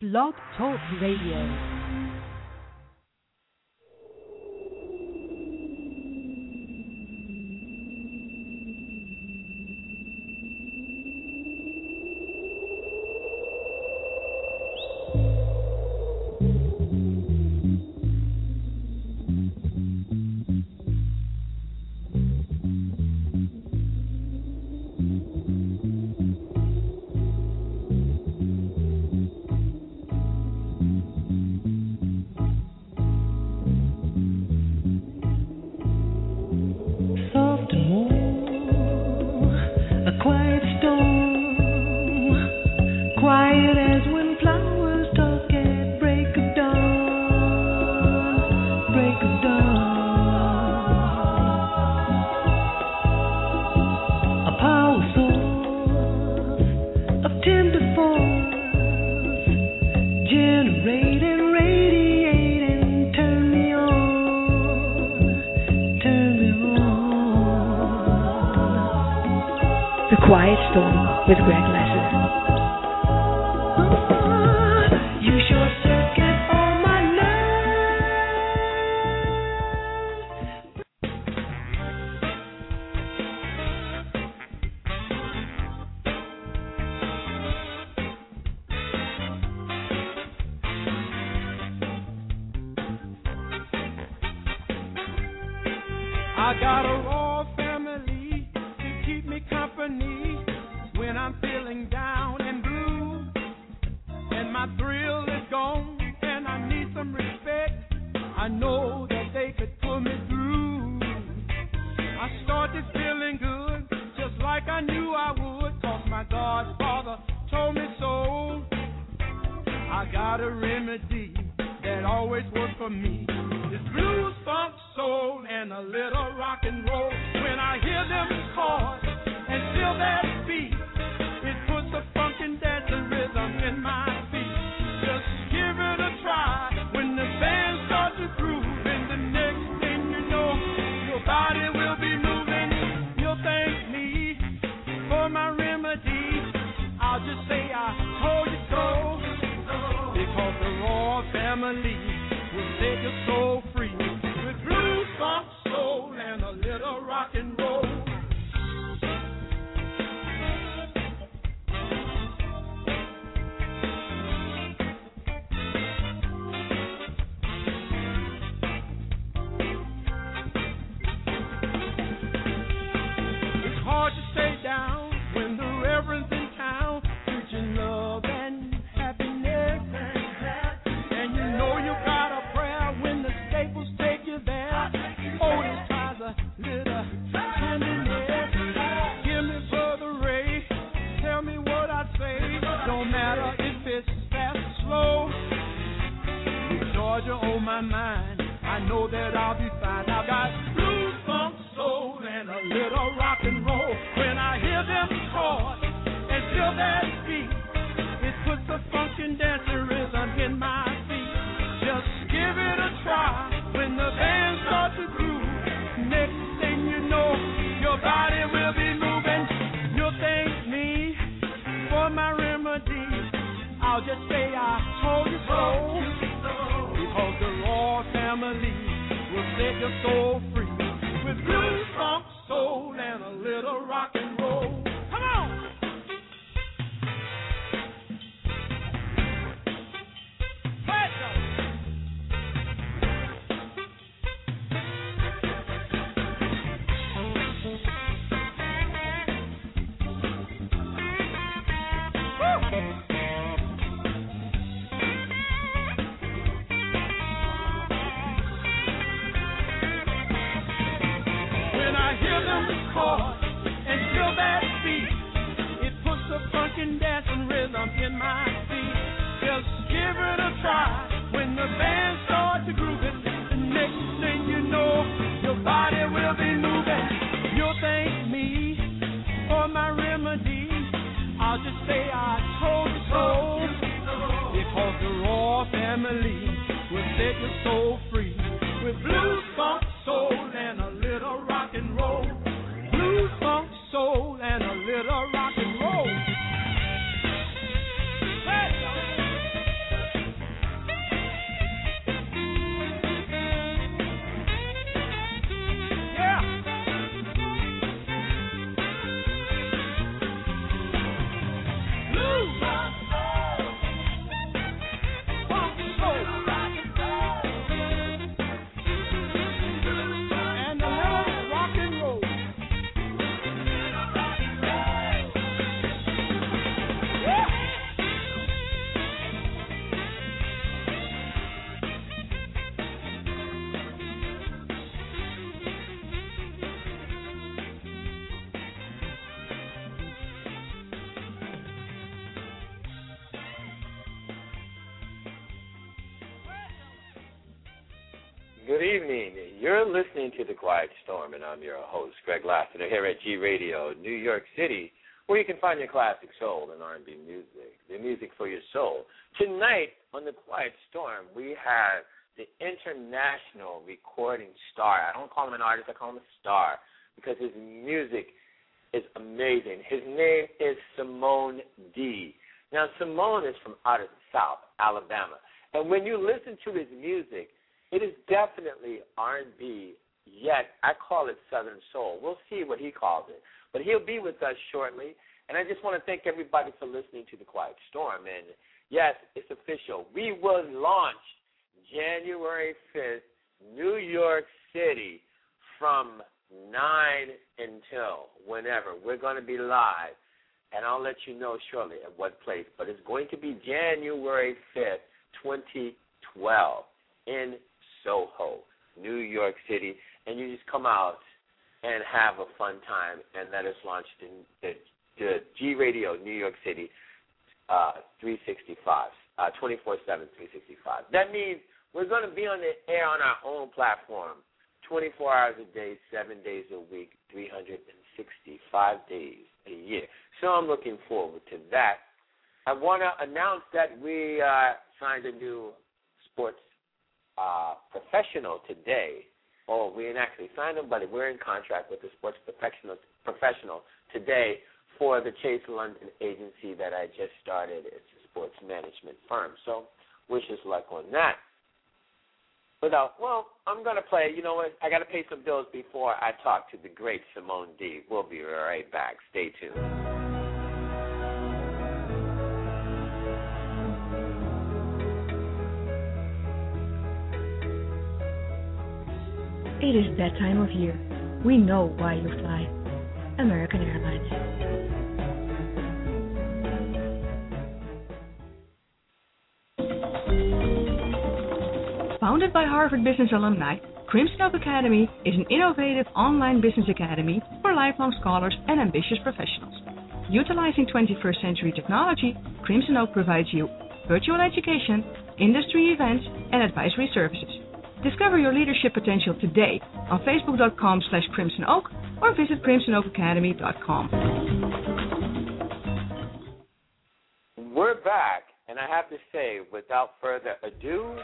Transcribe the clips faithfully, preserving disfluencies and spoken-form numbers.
Blog Talk Radio. I got a royal family to keep me company when I'm feeling down and blue, and my thrill is gone and I need some respect. I know that they could pull me through. I started feeling good just like I knew I would, 'cause my Godfather told me so. I got a remedy that always works for me. It's blues, funk, soul, and a little rock and roll. When I hear them chords and feel that beat, it puts a funk and dancing rhythm in my feet. Just give it a try. When the band starts to groove, and the next thing you know, your body will be moving. You'll thank me for my remedy. I'll just say I told you so, because the Royal family will set your soul free with blues, funk, soul, and a little rock and roll. It's hard to stay down when the Reverend's in town preaching love and happiness. And you know you got a prayer when the staples take you there. Otis tries a little tenderness. Give me Brother Ray, tell me what I say. Don't matter if it's fast or slow. With Georgia on my mind, I know that I'll be fine. I've got blues, funk, soul, and a little rock and roll. When I hear them chords and feel that beat, it puts a funk and dancing rhythm in my feet. Just give it a try. When the band starts to groove, next thing you know, your body will be moving. You'll thank me for my remedy. I'll just say I told you so, because the Royal family will set your soul free with blues, funk, soul, and a little rock and roll. Come on! When I hear them chords and feel that beat, it puts a funk and dancing rhythm in my feet. Just give it a try. When the band starts to groove it, the next thing you know, your body will be moving. You'll thank me for my remedy. I'll just say I told you so, because the Royal family will set your soul free with blues, funk, soul, and a little rock and roll. Blues, funk, soul, and a little rock and roll. Hey, Good evening. You're listening to The Quiet Storm, and I'm your host, Greg Lassiter, here at G Radio, New York City, where you can find your classic soul and R and B music, the music for your soul. Tonight on The Quiet Storm, we have the international recording star. I don't call him an artist, I call him a star, because his music is amazing. His name is Simone D. Now, Simone is from out of the South, Alabama. And when you listen to his music, it is definitely R and B, yet I call it Southern Soul. We'll see what he calls it. But he'll be with us shortly. And I just want to thank everybody for listening to The Quiet Storm. And, yes, it's official. We will launch January fifth, New York City, from nine until whenever. We're going to be live. And I'll let you know shortly at what place. But it's going to be January fifth, twenty twelve, in Soho, New York City. And you just come out and have a fun time. And that is launched in the, the G Radio New York City uh, three sixty-five, uh, twenty-four seven, three sixty-five. That means we're going to be on the air on our own platform twenty-four hours a day, seven days a week, three hundred sixty-five days a year. So I'm looking forward to that. I want to announce that we uh, signed a new sports uh, professional today. Oh, we didn't actually sign him, but we're in contract with the sports professional, professional today for the Chase London agency that I just started. It's a sports management firm. So wish us luck on that. Without, well, I'm going to play. You know what? I got to pay some bills before I talk to the great Simone D. We'll be right back. Stay tuned. It is that time of year. We know why you fly. American Airlines. Founded by Harvard Business alumni, Crimson Oak Academy is an innovative online business academy for lifelong scholars and ambitious professionals. Utilizing twenty-first century technology, Crimson Oak provides you virtual education, industry events, and advisory services. Discover your leadership potential today on facebook.com slash Crimson Oak or visit crimson oak academy dot com. We're back, and I have to say, without further ado,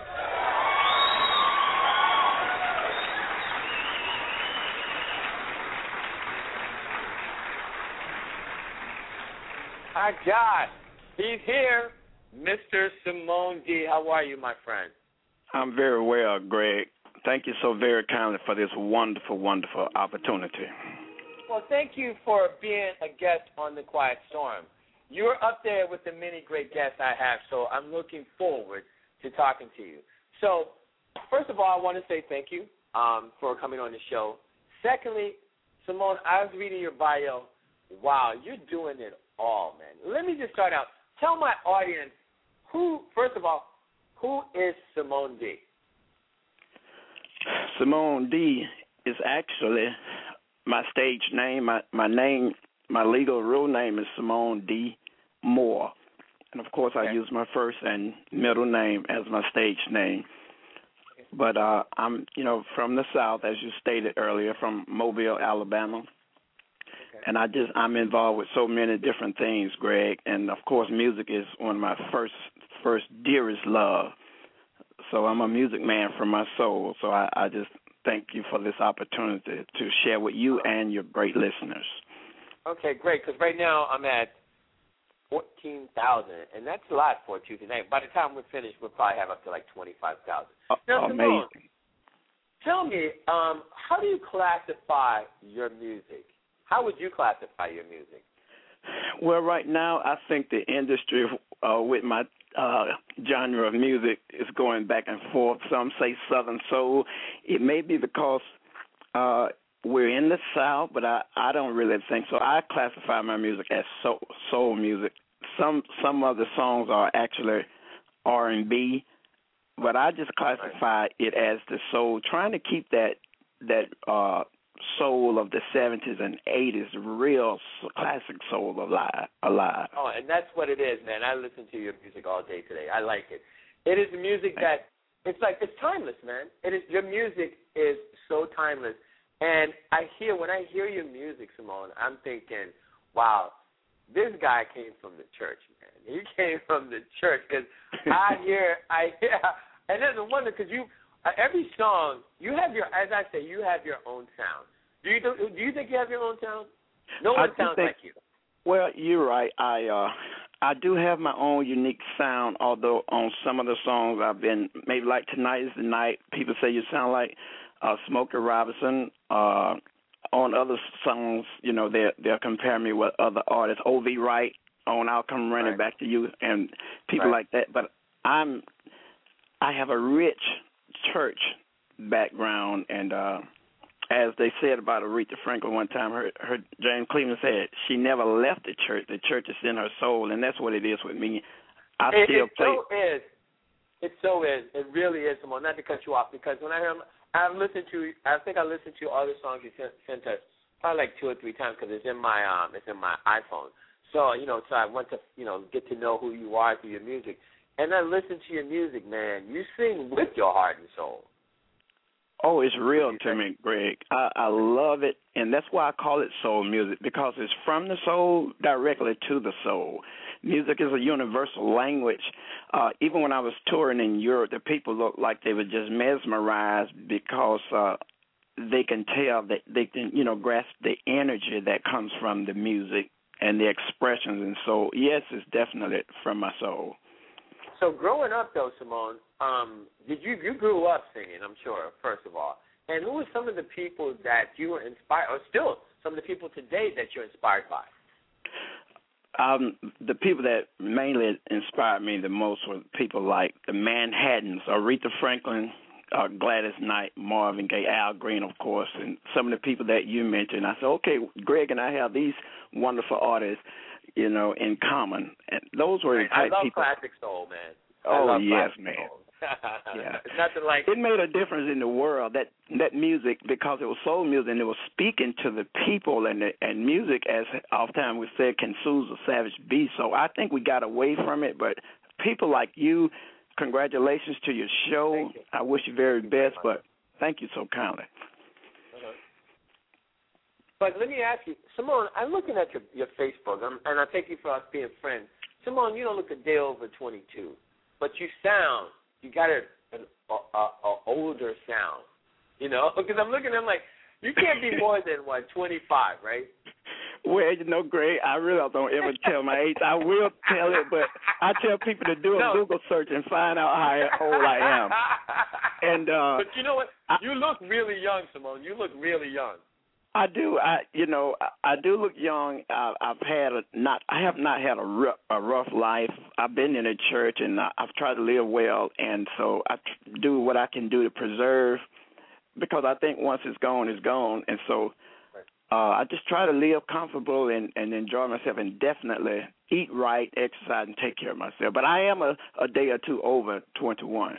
I got, he's here, Mister Simone D. How are you, my friend? I'm very well, Greg. Thank you so very kindly for this wonderful, wonderful opportunity. Well, thank you for being a guest on The Quiet Storm. You're up there with the many great guests I have, so I'm looking forward to talking to you. So, first of all, I want to say thank you um, for coming on the show. Secondly, Simone, I was reading your bio. Wow, you're doing it all, man. Let me just start out. Tell my audience who, first of all, who is Simone D? Simone D is actually my stage name. My, my name, my legal real name is Simone D. Moore. And, of course, okay. I use my first and middle name as my stage name. But uh, I'm, you know, from the South, as you stated earlier, from Mobile, Alabama. Okay. And I just, I'm involved with so many different things, Greg. And, of course, music is one of my first first dearest love. So I'm a music man from my soul. So I, I just thank you for this opportunity to share with you and your great listeners. Okay, great, because right now I'm at fourteen thousand, and that's a lot for a Tuesday night. By the time we're finished, we'll probably have up to like twenty-five thousand. Uh, now, amazing. Simone, tell me, um, how do you classify your music? How would you classify your music? Well, right now I think the industry uh, with my uh, genre of music is going back and forth. Some say Southern Soul. It may be because uh, we're in the South, but I, I don't really think so. I classify my music as soul, soul music. Some some of the songs are actually R and B, but I just classify it as the soul, trying to keep that that uh, soul of the seventies and eighties, real classic soul alive, alive. Oh, and that's what it is, man. I listen to your music all day today. I like it. It is music that it's like it's timeless, man. It is your music is so timeless. And I hear when I hear your music, Simone, I'm thinking, wow, this guy came from the church, man. He came from the church because I hear, I hear, and there's a wonder because you uh, every song you have your, as I say, you have your own sound. Do you do, do you think you have your own sound? No one sounds think, like you. Well, you're right. I uh, I do have my own unique sound, although on some of the songs I've been, maybe like Tonight is the Night, people say you sound like uh, Smokey Robinson. Uh, on other songs, you know, they'll, they'll compare me with other artists. O V Wright on I'll Come Running right. Back to You and people right. like that. But I'm, I have a rich church background, and uh, as they said about Aretha Franklin one time, her, her James Cleveland said she never left the church. The church is in her soul, and that's what it is with me. I it, still it play. So is. It so is. It really is, Simone. Not to cut you off, because when I hear, I've listened to, I think I listened to all the songs you sent, sent us probably like two or three times because it's in my, um, it's in my iPhone. So you know, so I want to, you know, get to know who you are through your music, and I listen to your music, man. You sing with your heart and soul. Oh, it's real to me, Greg. I, I love it, and that's why I call it soul music, because it's from the soul directly to the soul. Music is a universal language. Uh, even when I was touring in Europe, the people looked like they were just mesmerized because uh, they can tell that they can, you know, grasp the energy that comes from the music and the expressions. And so, yes, it's definitely from my soul. So growing up, though, Simone, um, did you you grew up singing? I'm sure, first of all. And who were some of the people that you were inspired, or still some of the people today that you're inspired by? Um, the people that mainly inspired me the most were people like the Manhattans, Aretha Franklin, uh, Gladys Knight, Marvin Gaye, Al Green, of course, and some of the people that you mentioned. I said, okay, Greg and I have these wonderful artists, you know, in common. And those were the type I love people. classic soul, man. Oh, I love yes, classic man. soul. Yeah. It's nothing like it made a difference in the world, that that music, because it was soul music and it was speaking to the people, and the, and music, as oftentimes we said, can soothe a savage beast. So I think we got away from it, but people like you, congratulations to your show. You. I wish you very thank best, you but thank you so kindly. Uh-huh. But let me ask you, Simone, I'm looking at your, your Facebook, um, and I thank you for us being friends. Simone, you don't look a day over twenty-two, but you sound, you got a, an a, a, a older sound, you know? Because I'm looking at them like, you can't be more than, what, twenty-five, right? Well, you know, Greg, I really don't ever tell my age. I will tell it, but I tell people to do a no. Google search and find out how old I am. And uh, But you know what? You look really young, Simone. You look really young. I do. I, you know, I, I do look young. I, I've had a not. I have not had a rough, a rough life. I've been in a church, and I, I've tried to live well, and so I do what I can do to preserve, because I think once it's gone, it's gone, and so uh, I just try to live comfortable and, and enjoy myself, and definitely eat right, exercise, and take care of myself. But I am a, a day or two over twenty-one.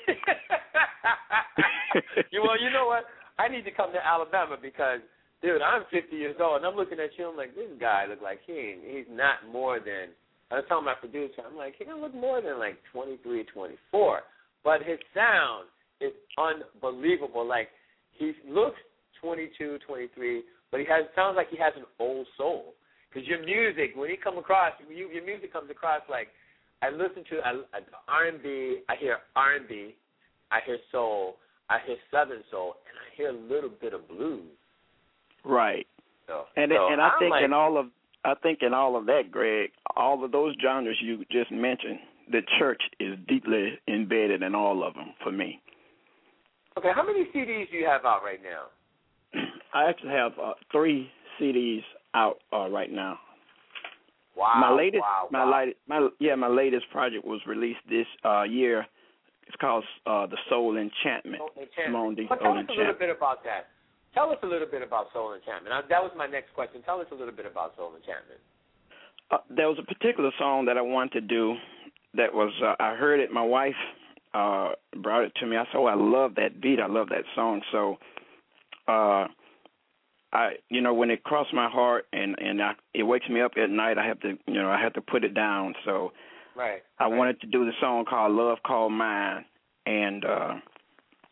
you, well, you know what? I need to come to Alabama because. Dude, I'm fifty years old, and I'm looking at you. I'm like, this guy look like he ain't, he's not more than. I was telling my producer, I'm like, he don't look more than like twenty-three, twenty-four. But his sound is unbelievable. Like, he looks twenty-two, twenty-three, but he has sounds like he has an old soul. Because your music, when you come across, you, your music comes across like, I listen to I, I, R and B, I hear R and B, I hear soul, I hear Southern soul, and I hear a little bit of blues. Right, so, and so and I I'm think like, in all of I think in all of that, Greg, all of those genres you just mentioned, the church is deeply embedded in all of them for me. Okay, how many C Ds do you have out right now? I actually have uh, three C Ds out uh, right now. Wow! My latest, wow, my wow. latest, my yeah, my latest project was released this uh, year. It's called uh, the Soul Enchantment. Soul Enchantment. Simone D. But Soul tell us Enchantment. a little bit about that. Tell us a little bit about Soul Enchantment. I, that was my next question. Tell us a little bit about Soul Enchantment. Uh, there was a particular song that I wanted to do that was, uh, I heard it, my wife uh, brought it to me. I said, oh, I love that beat. I love that song. So, uh, I, you know, when it crossed my heart and, and I, it wakes me up at night, I have to, you know, I have to put it down. So right, I right. wanted to do the song called Love Called Mine. And uh,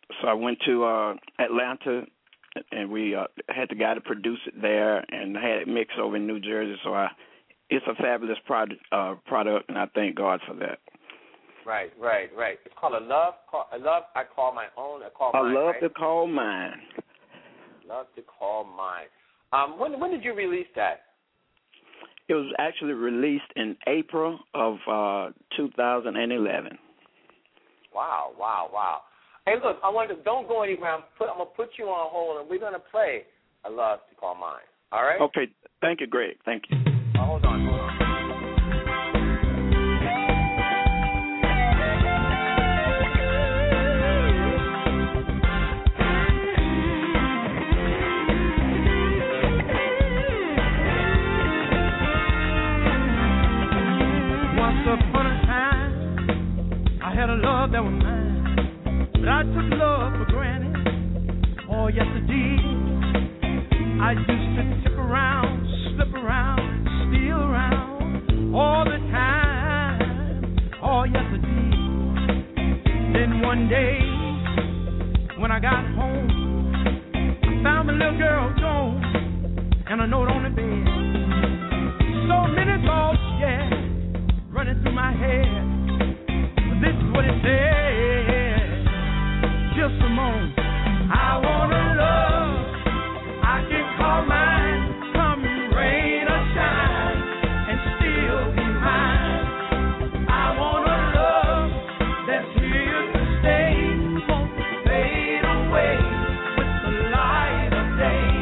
so I went to uh, Atlanta, and we uh, had the guy to produce it there, and had it mixed over in New Jersey. So I, it's a fabulous product, uh, product, and I thank God for that. Right, right, right. It's called a love. Call, a love. I call my own. I call I mine. love right? to call mine. Love to call mine. Um, when when did you release that? It was actually released in April of uh, two thousand eleven. Wow, wow, wow. Hey, look, I want to don't go anywhere. I'm, put, I'm gonna put you on hold, and we're gonna play "I Love to Call Mine." All right? Okay. Thank you, Greg. Thank you. Oh, hold on, hold on. Once upon a time, I had a love that was mine, but I took love for granted. Oh, yes, I did. I used to tip around, slip around, steal around all the time. Oh, yes, I did. Then one day, when I got home, I found my little girl gone, and a note on the bed. So many thoughts, yeah, running through my head. But this is what it said. Just a moment. I wanna love. I can call mine. Come rain or shine, and still be mine. I wanna love that's here to stay. Won't fade away with the light of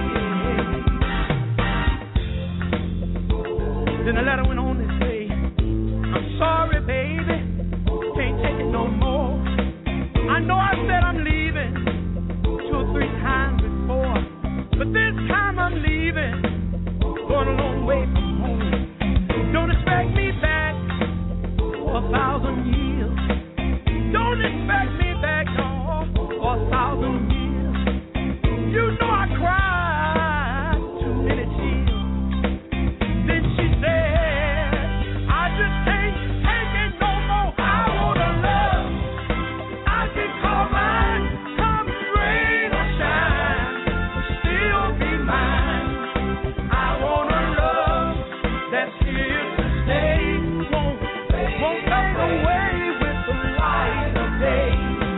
day. Then the letter went on to say, I'm sorry, baby, can't take it no more. I know I said I'm leaving two or three times before, but this time I'm leaving, going a long way from home. Don't expect me back for a thousand years. Don't expect me back, no, for a thousand years. You know I cried too many tears. Then she said, I just can't take it no more. I wanna love. I can call mine. Come rain or shine, still be mine. I wanna love that's here to stay. Won't, won't fade away with the light of day.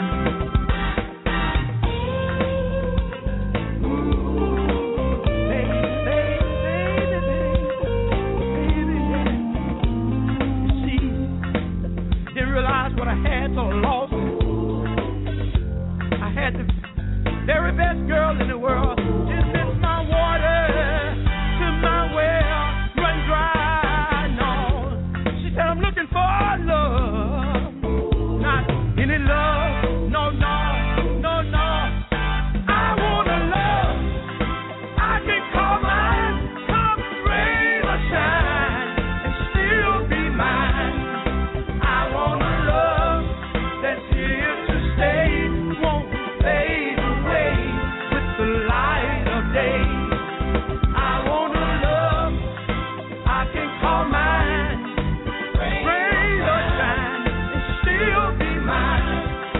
Ooh, baby, baby, baby, baby, baby. See, didn't realize what I had till I lost it. I had the very best girl in the world. Didn't miss my water till my well run dry. No, she said I'm looking for love, not any love. No, no, no, no. I wanna love. I can call mine. Come rain or shine, and still be mine. I wanna love that's here to stay. Won't fade away with the light of day. I wanna love. I can call mine. Rain or shine, and still be mine.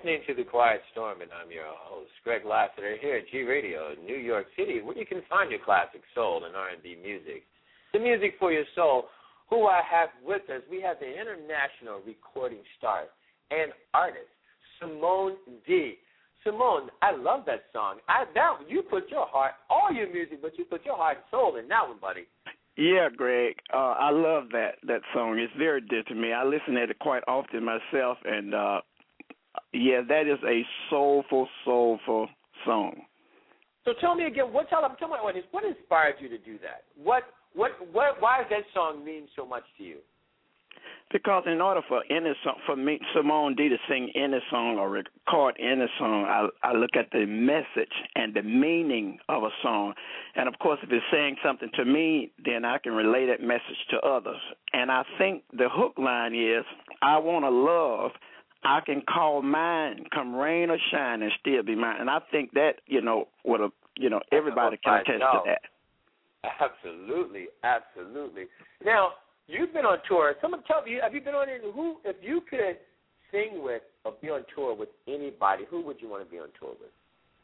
listening to The Quiet Storm, and I'm your host, Greg Lassiter, here at G Radio, New York City, where you can find your classic soul and R and B music. The music for your soul. Who I have with us, we have the international recording star and artist, Simone D. Simone, I love that song. I now you put your heart, all your music, but you put your heart and soul in that one, buddy. Yeah, Greg, uh, I love that that song. It's very dear to me. I listen to it quite often myself, and uh, yeah, that is a soulful, soulful song. So tell me again, what tell, tell my audience, what inspired you to do that? What what what why does that song mean so much to you? Because in order for any song, for me, Simone D, to sing any song or record any song, I, I look at the message and the meaning of a song. And, of course, if it's saying something to me, then I can relay that message to others. And I think the hook line is, I want to love, I can call mine, come rain or shine, and still be mine. And I think that, you know, what a, you know, everybody can attest to that. Absolutely, absolutely. Now, you've been on tour. Someone tell me, have you been on it? Who, if you could sing with or be on tour with anybody, who would you want to be on tour with?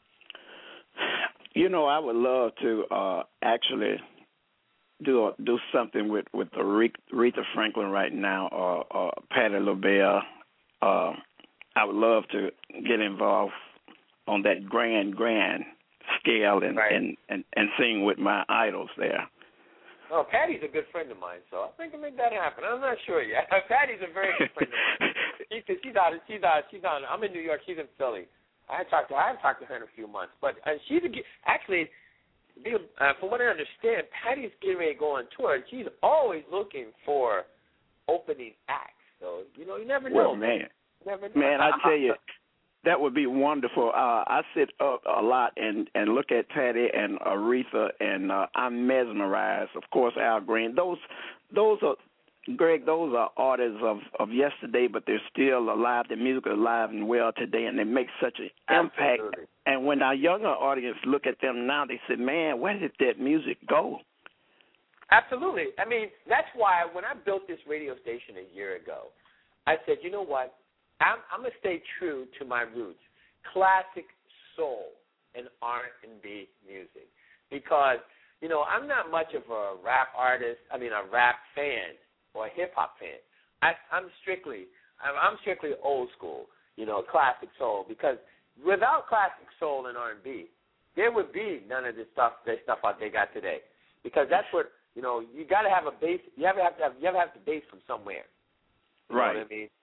You know, I would love to uh, actually do a, do something with with Aretha Franklin right now, or, or Patti LaBelle. Uh, I would love to get involved on that grand, grand scale and, right. and, and, and sing with my idols there. Oh, Patty's a good friend of mine, so I think I can make that happen. I'm not sure yet. Patty's a very good friend of mine. She, she's out. She's out. She's out. I'm in New York. She's in Philly. I talked to. I haven't talked to her in a few months, but uh, she's a, actually, uh, from what I understand, Patty's getting ready to go on tour, and she's always looking for opening acts. So you know, you never know. Well, man, never know. man, I tell you. That would be wonderful. Uh, I sit up a lot and, and look at Patti and Aretha, and uh, I'm mesmerized. Of course, Al Green. Those those are, Greg, those are artists of, of yesterday, but they're still alive. Their music is alive and well today, and they make such an impact. Absolutely. And when our younger audience look at them now, they say, man, where did that music go? Absolutely. I mean, that's why when I built this radio station a year ago, I said, you know what? I'm, I'm going to stay true to my roots, classic soul and R and B music, because, you know, I'm not much of a rap artist, I mean a rap fan or a hip-hop fan. I, I'm strictly, I'm strictly old school, you know, classic soul, because without classic soul and R and B, there would be none of this stuff, this stuff out they got today, because that's what, you know, you got to have a base, you have to have, to have you have to have the base from somewhere. You right. know what I mean?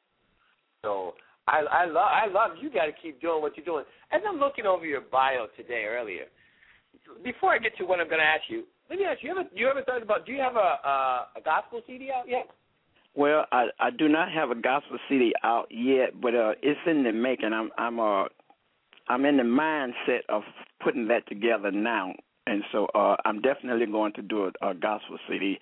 So I, I love I love you got to keep doing what you're doing. As I'm looking over your bio today earlier, before I get to what I'm going to ask you, let me ask you: you ever you ever thought about? Do you have a a, a gospel C D out yet? Well, I, I do not have a gospel C D out yet, but uh, it's in the making. I'm I'm uh I'm in the mindset of putting that together now, and so uh, I'm definitely going to do a, a gospel C D.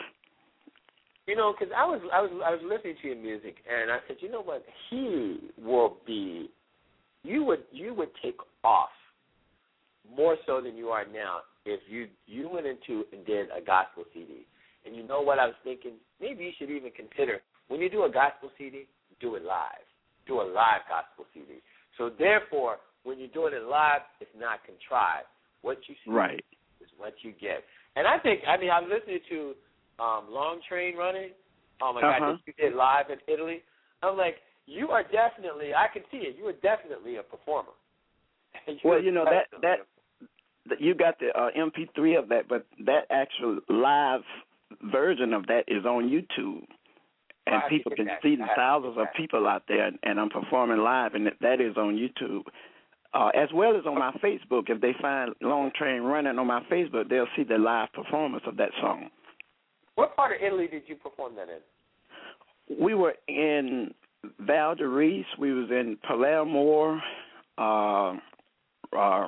You know, because I was I was I was listening to your music, and I said, you know what, he will be, you would you would take off more so than you are now if you you went into and did a gospel C D. And you know what I was thinking? Maybe you should even consider when you do a gospel C D, do it live, do a live gospel C D. So therefore, when you're doing it live, it's not contrived. What you see right. is what you get. And I think, I mean, I'm listening to. Um, Long Train Running. Oh, my uh-huh. God, this you did live in Italy. I'm like, you are definitely, I can see it, you are definitely a performer. you well, you know, that, that that you got the uh, M P three of that, but that actual live version of that is on YouTube. And well, people can that. see the thousands of people out there, and I'm performing live, and that is on YouTube. Uh, as well as on my Facebook. If they find Long Train Running on my Facebook, they'll see the live performance of that song. What part of Italy did you perform that in? We were in Val di Ries. We was in Palermo, uh, uh,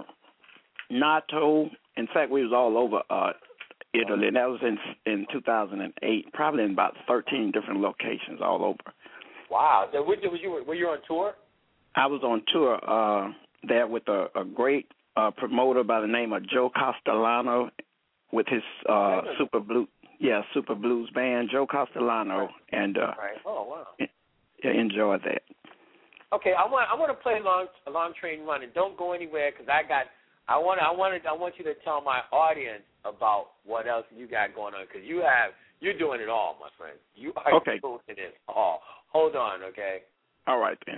Nato. In fact, we was all over uh, Italy. And that was in in two thousand eight, probably in about thirteen different locations all over. Wow. So were you, were you on tour? I was on tour uh, there with a, a great uh, promoter by the name of Joe Castellano with his uh, Super Blue. Yeah, Super Blues Band, Joe Castellano, and uh, right. Oh, wow. enjoyed that. Okay, I want I want to play long long train running. Don't go anywhere because I got I want I wanted I want you to tell my audience about what else you got going on because you have you're doing it all, my friend. You are okay. doing it all. Hold on, okay? All right then.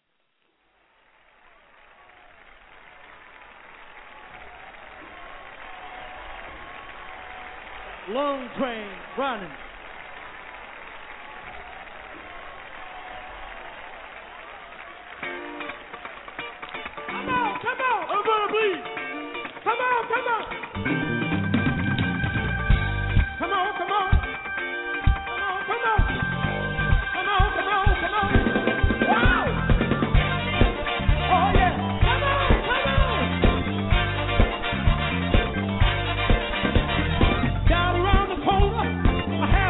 Long train running. Come on, come on, everybody, please. Come on, come on. Come on, come on. Come on, come on. Come on, come on, come on. Wow. Oh, yeah. Come on, come on. Down around the corner, I had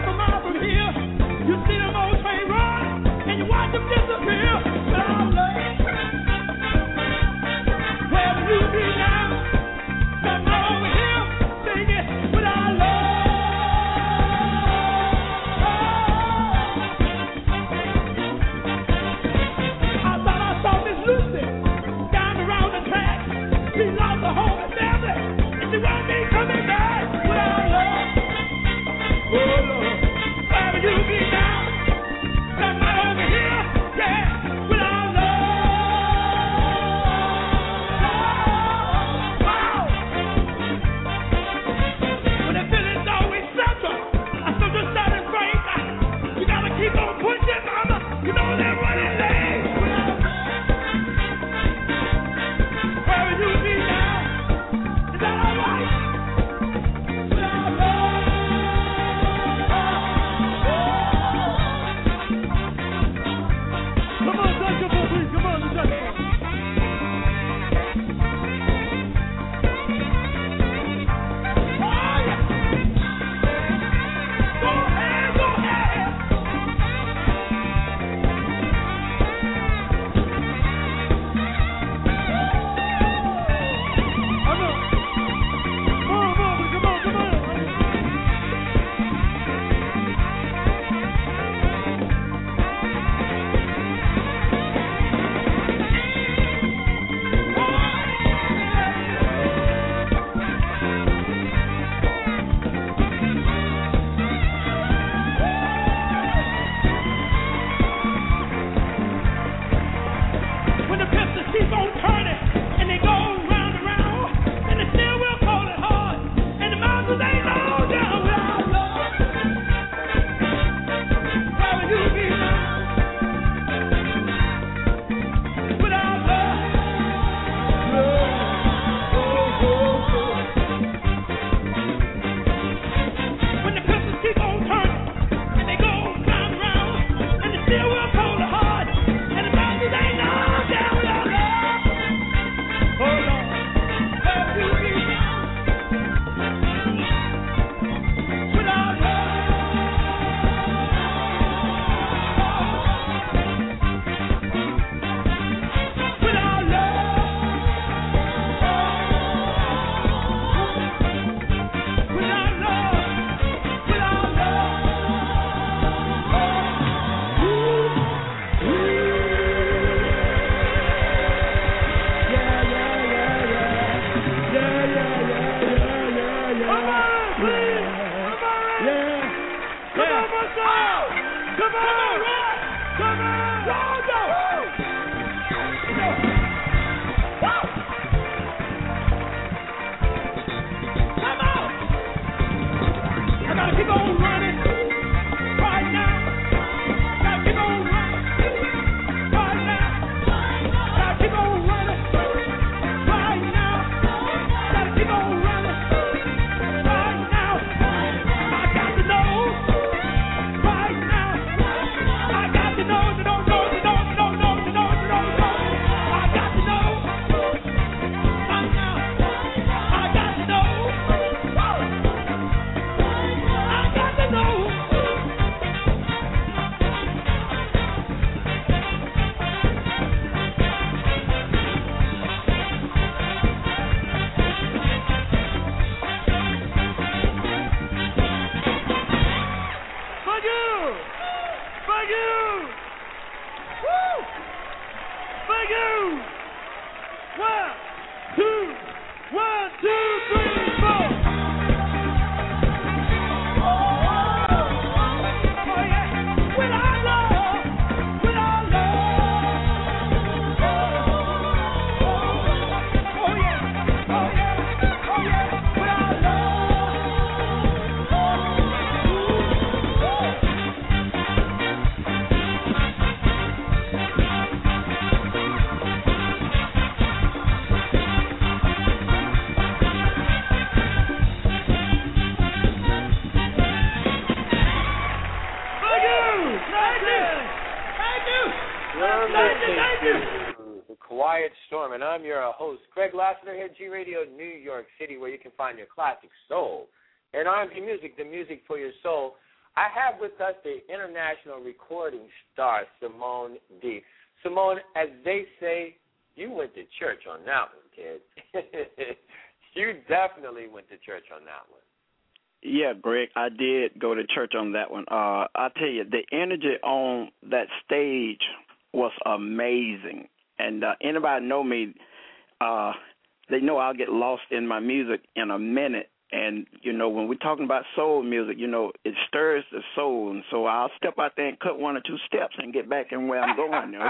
And I'm your host, Greg Lassiter, here at G Radio New York City, where you can find your classic soul and R and B music, the music for your soul. I have with us the international recording star, Simone D. Simone, as they say, you went to church on that one, kid. You definitely went to church on that one. Yeah, Greg, I did go to church on that one. Uh, I tell you, the energy on that stage was amazing. And uh, anybody know me, uh, they know I'll get lost in my music in a minute. And, you know, when we're talking about soul music, you know, it stirs the soul. And so I'll step out there and cut one or two steps and get back in where I'm going. You know?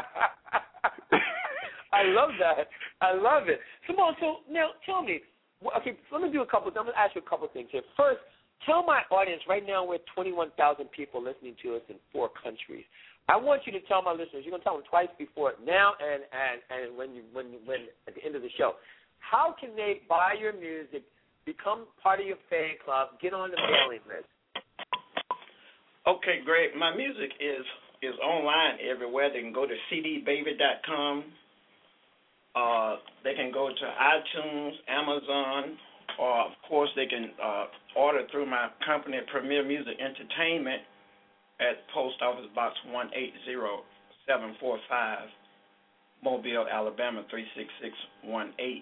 I love that. I love it. Simone, so now tell me, okay, let me do a couple, I'm going to ask you a couple things here. First, tell my audience, right now we're twenty-one thousand people listening to us in four countries. I want you to tell my listeners, you're going to tell them twice before now and, and, and when you when when at the end of the show, how can they buy your music, become part of your fan club, get on the mailing list? Okay, Greg, my music is is online everywhere. They can go to c d baby dot com. Uh, they can go to iTunes, Amazon, or, of course, they can uh, order through my company, Premier Music Entertainment, at Post Office Box one eight zero seven four five, Mobile, Alabama three six six one eight.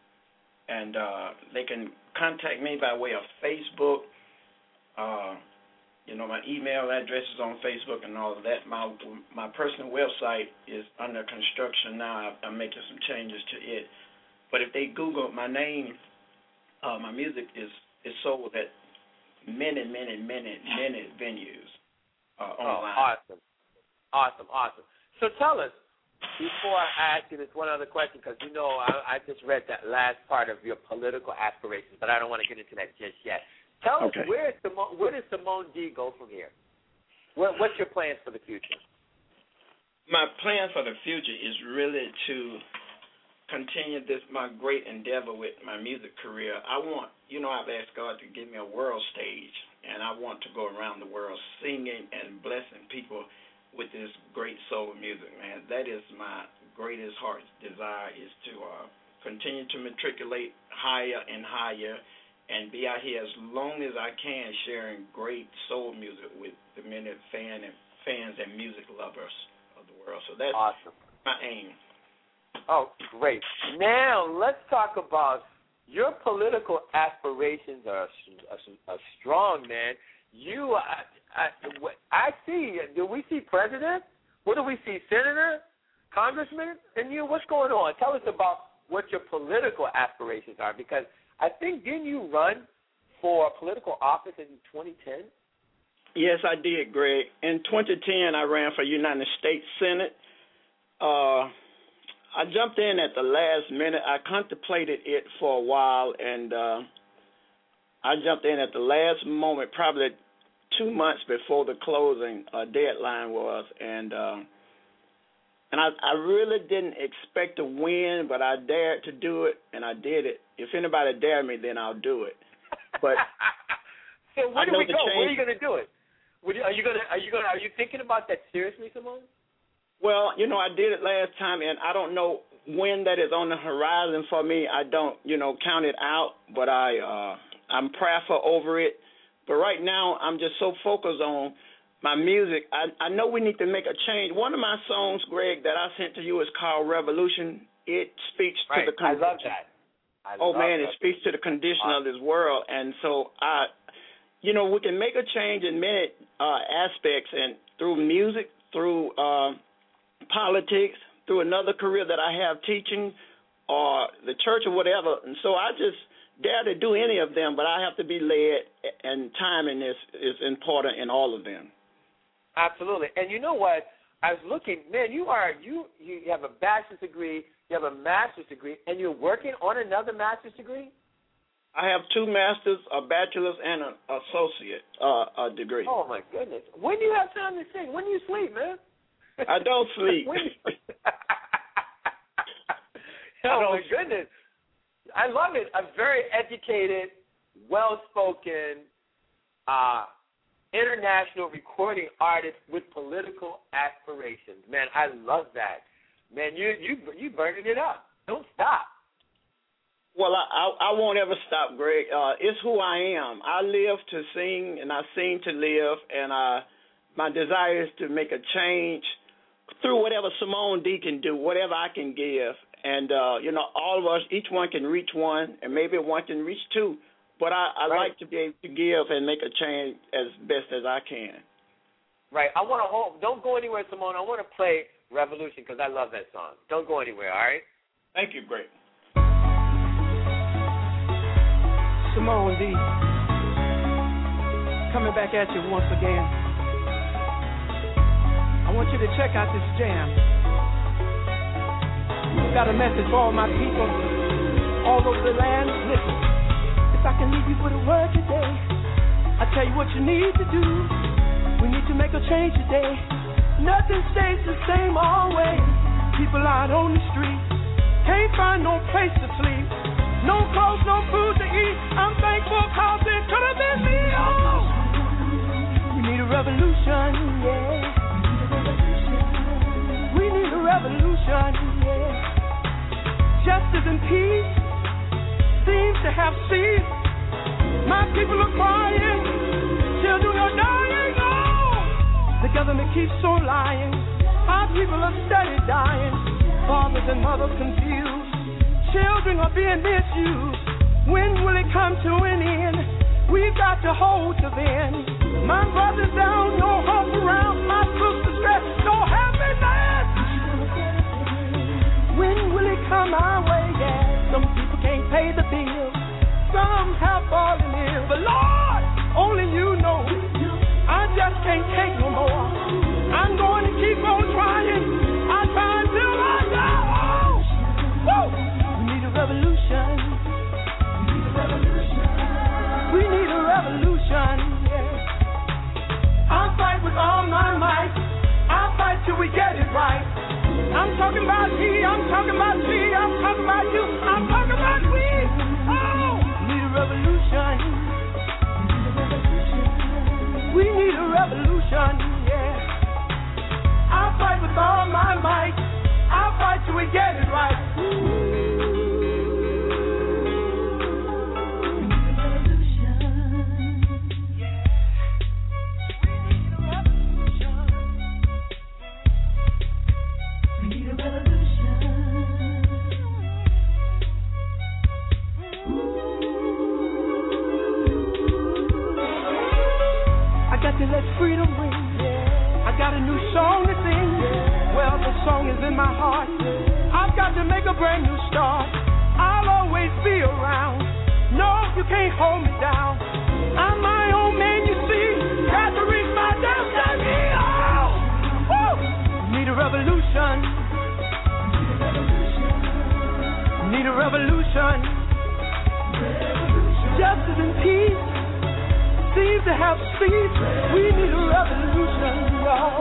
And uh, they can contact me by way of Facebook. Uh, you know, my email address is on Facebook and all of that. My my personal website is under construction now. I'm making some changes to it. But if they Google my name, uh, my music is, is sold at many, many, many, many venues. Uh, oh, awesome. Awesome, awesome. So tell us, before I ask you this one other question, because you know I, I just read that last part of your political aspirations, but I don't want to get into that just yet. Tell okay. us, where, is Simone, where does Simone D go from here? Where, what's your plans for the future? My plan for the future is really to continue this, my great endeavor with my music career. I want, you know, I've asked God to give me a world stage, and I want to go around the world singing and blessing people with this great soul music, man. That is my greatest heart's desire, is to uh, continue to matriculate higher and higher and be out here as long as I can sharing great soul music with the many fan and fans and music lovers of the world. So that's awesome. My aim. Oh, great. Now let's talk about your political aspirations are, are, are strong, man. You, I, I, I see, do we see president? What do we see, senator, congressman? And you, what's going on? Tell us about what your political aspirations are, because I think, didn't you run for political office in twenty ten? Yes, I did, Greg. In twenty ten, I ran for United States Senate. Uh, I jumped in at the last minute. I contemplated it for a while, and uh, I jumped in at the last moment, probably two months before the closing uh, deadline was, and uh, and I, I really didn't expect to win, but I dared to do it, and I did it. If anybody dare me, then I'll do it. But so where do we go? Change... Where are you going to do it? You, are you going to? Are you going? Are you thinking about that seriously, Simone? Well, you know, I did it last time, and I don't know when that is on the horizon for me. I don't, you know, count it out, but I, uh, I'm prayerful over it. But right now, I'm just so focused on my music. I, I know we need to make a change. One of my songs, Greg, that I sent to you is called Revolution. It speaks right. to the condition. I love that. I oh, love man, that. it speaks to the condition awesome. of this world. And so, I, you know, we can make a change in many uh, aspects, and through music, through uh, politics, through another career that I have teaching, or the church or whatever. And so I just dare to do any of them, but I have to be led, and timing is, is important in all of them. Absolutely. And you know what? I was looking, man, you are you you have a bachelor's degree, you have a master's degree, and you're working on another master's degree? I have two masters, a bachelor's, and an associate uh, a degree. Oh, my goodness. When do you have time to sing? When do you sleep, man? I don't sleep. oh, I don't my goodness. I love it. A very educated, well-spoken, uh, international recording artist with political aspirations. Man, I love that. Man, you you you burning it up. Don't stop. Well, I I, I won't ever stop, Greg. Uh, it's who I am. I live to sing, and I sing to live, and uh, my desire is to make a change through whatever Simone D can do, whatever I can give. And, uh, you know, all of us, each one can reach one, and maybe one can reach two. But I, I right. like to be able to give and make a change as best as I can. Right. I want to hold. Don't go anywhere, Simone. I want to play Revolution because I love that song. Don't go anywhere, all right? Thank you, Greg. Simone D. Coming back at you once again. I want you to check out this jam. Got a message for all my people all over the land. Listen, if I can leave you with a word today, I tell you what you need to do. We need to make a change today. Nothing stays the same always. People out on the street can't find no place to sleep. No clothes, no food to eat. I'm thankful cause it could have been me. Oh, we need a revolution, yeah. We need a revolution, yeah. Justice and peace seems to have ceased. My people are crying, children are dying. Oh, the government keeps on lying. Our people are steady dying. Fathers and mothers confused. Children are being misused. When will it come to an end? We've got to hold to then. My brother's down, no hope around. My sister's stressed, no happiness. When will it come our way? Yeah, some people can't pay the bills. Some have fallen ill. But Lord, only you know. I just can't take no more. I'm going to keep on trying. I try until I die. Oh, whoa. We need a revolution. We need a revolution. We need a revolution, yeah. I'll fight with all my might. I'll fight till we get it right. I'm talking about he, I'm talking about she, I'm talking about you, I'm talking about we. Oh, we need a revolution. We need a revolution, yeah. I'll fight with all my might. I'll fight till we get it right. To let freedom ring, yeah. I got a new song to sing, yeah. Well, the song is in my heart. I've got to make a brand new start. I'll always be around. No, you can't hold me down. I'm my own man, you see. Got to reach my destiny. Oh, woo. Need a revolution. Need a revolution. Justice and peace seem to have ceased. We need a revolution, y'all.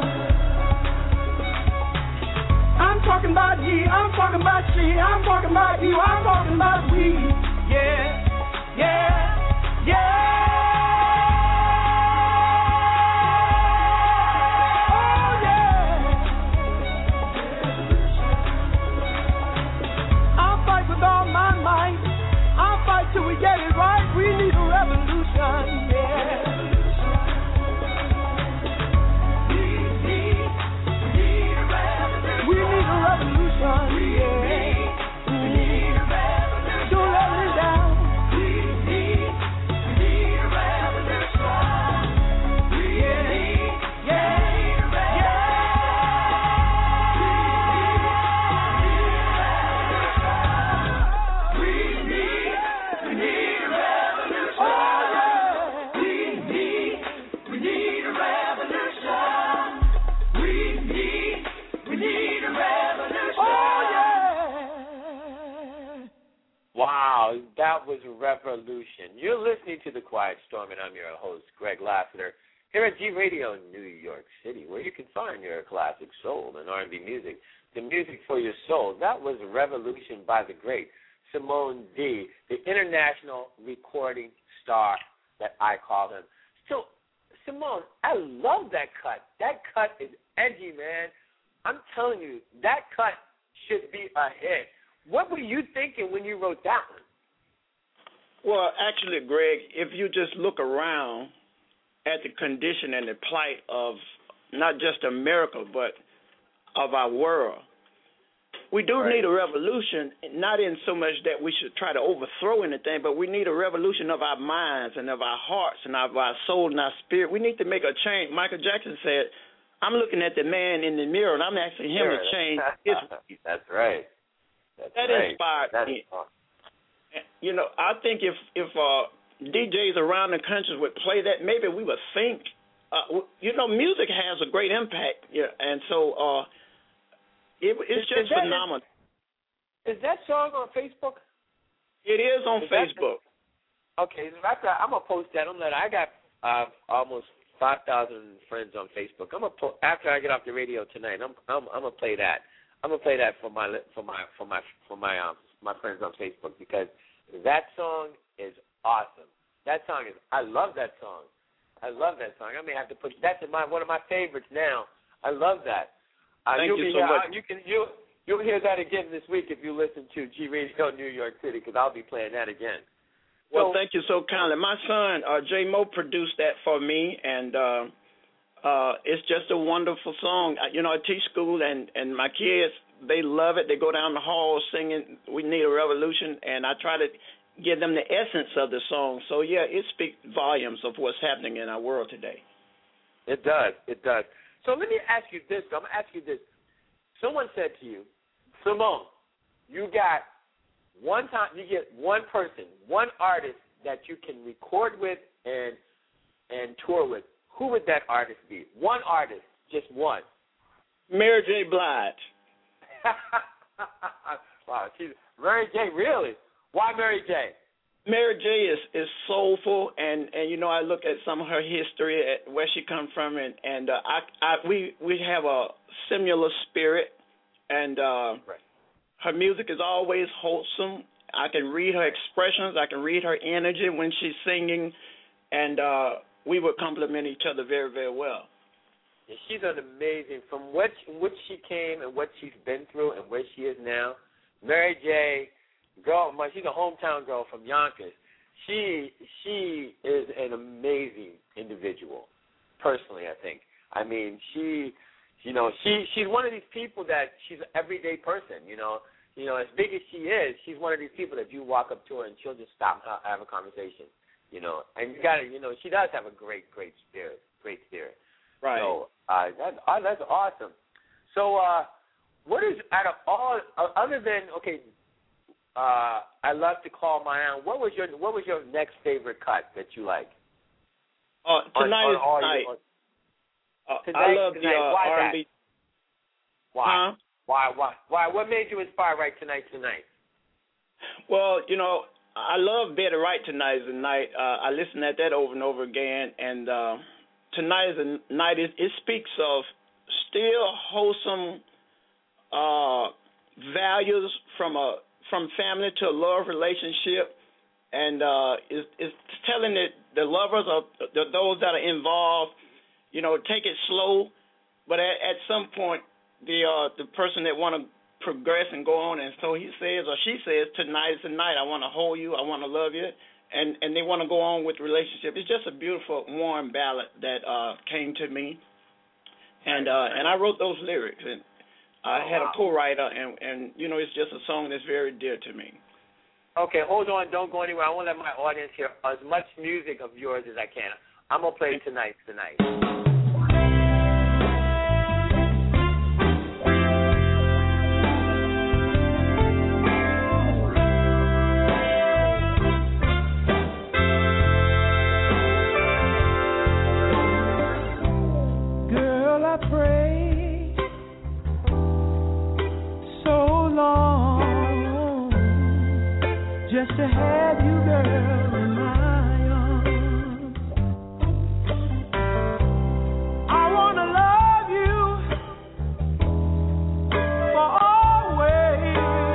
I'm talking about ye, I'm talking about she, I'm talking about you, I'm talking about we. Yeah, yeah, yeah. Oh, yeah. I'll fight with all my might. I'll fight till we get it right. We need a revolution, yeah. We need a revolution, yeah. We need a revolution. Wow, that was revolution. You're listening to The Quiet Storm, and I'm your host, Greg Lassiter, here at G Radio New York City, where you can find your classic soul and R and B music, the music for your soul. That was Revolution by the great Simone D, the international recording star that I call him. So, Simone, I love that cut. That cut is edgy, man. I'm telling you, that cut should be a hit. What were you thinking when you wrote that one? Well, actually, Greg, if you just look around at the condition and the plight of not just America, but of our world, we do right. need a revolution, not in so much that we should try to overthrow anything, but we need a revolution of our minds and of our hearts and of our soul and our spirit. We need to make a change. Michael Jackson said, I'm looking at the man in the mirror, and I'm asking him sure. to change his ways. That's right. That's that right. inspired that me. Awesome. You know, I think if if uh, D Js around the country would play that, maybe we would think. Uh, you know, music has a great impact, yeah, and so uh, it, it's is, just is that, phenomenal. Is, is that song on Facebook? It is on is Facebook. That, okay, so after I'm gonna post that. I'm gonna. I got uh, almost five thousand friends on Facebook. I'm gonna po- after I get off the radio tonight. I'm I'm, I'm gonna play that. I'm gonna play that for my for my for my for my um my friends on Facebook, because that song is awesome. That song is I love that song. I love that song. I may have to put that's in my one of my favorites now. I love that. Uh, Thank you'll you be so here, much. uh, you can you you'll hear that again this week if you listen to G Radio New York City, because I'll be playing that again. Well, So, thank you so kindly. My son uh, J Mo produced that for me, and uh, uh, it's just a wonderful song. I, you know, I teach school, and and my kids, they love it. They go down the hall singing, we need a revolution, and I try to give them the essence of the song. So, yeah, it speaks volumes of what's happening in our world today. It does. It does. So let me ask you this. I'm going to ask you this. Someone said to you, Simone, you got one time, you get one person, one artist that you can record with and and tour with. Who would that artist be? One artist, just one. Mary J. Blige. Wow, she's Mary J. Really? Why Mary J.? Mary J. is, is soulful, and, and you know I look at some of her history, at where she come from, and and uh, I, I we we have a similar spirit, and uh, right. her music is always wholesome. I can read her expressions, I can read her energy when she's singing, and uh, we would complement each other very very well. She's an amazing, from what which she came and what she's been through and where she is now. Mary J. Girl, my, she's a hometown girl from Yonkers. She she is an amazing individual, personally, I think. I mean, she, you know, she she's one of these people that she's an everyday person. You know, you know, as big as she is, she's one of these people that you walk up to her and she'll just stop and have a conversation. You know, and you got to, you know, she does have a great, great spirit, great spirit. Right. So uh, that's uh, that's awesome. So uh, what is out of all uh, other than okay, uh, I love to call my own. What was your what was your next favorite cut that you like? Uh, tonight on, is on, tonight. On, uh, tonight. I love tonight. the uh, Why R and B. that? Why? Huh? Why? Why? Why? What made you inspired right tonight? Tonight. Well, you know, I love Better Right Tonight is the night. Uh, I listen at that over and over again, and uh, tonight is a night. It, it speaks of still wholesome uh, values from a from family to a love relationship, and uh, it's, it's telling that the lovers or the, those that are involved, you know, take it slow, but at, at some point, the uh, the person that want to progress and go on, and so he says or she says, tonight is the night. I want to hold you. I want to love you, and and they want to go on with the relationship. It's just a beautiful, warm ballad that uh, came to me, and uh, and I wrote those lyrics, and I oh, had wow. a co-writer, and and you know, it's just a song that's very dear to me. Okay, hold on. Don't go anywhere. I want to let my audience hear as much music of yours as I can. I'm gonna play tonight. Tonight. just to have you, girl, in my arms. I wanna love you for always,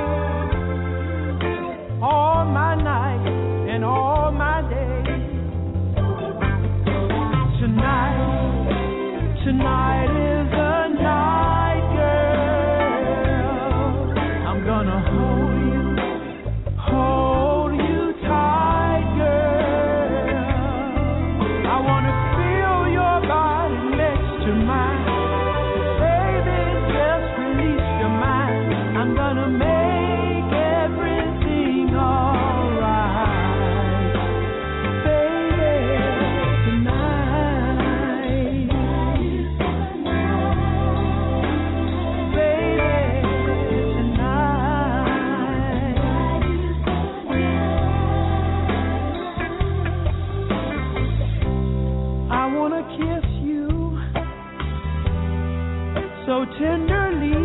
all my nights and all my days. Tonight, tonight is the night, girl. I'm gonna hold you, hold you tight, girl. I wanna feel your body next to mine. Baby, just release your mind. I'm gonna make everything alright. Baby, tonight. Baby, tonight. I wanna kiss you so tenderly,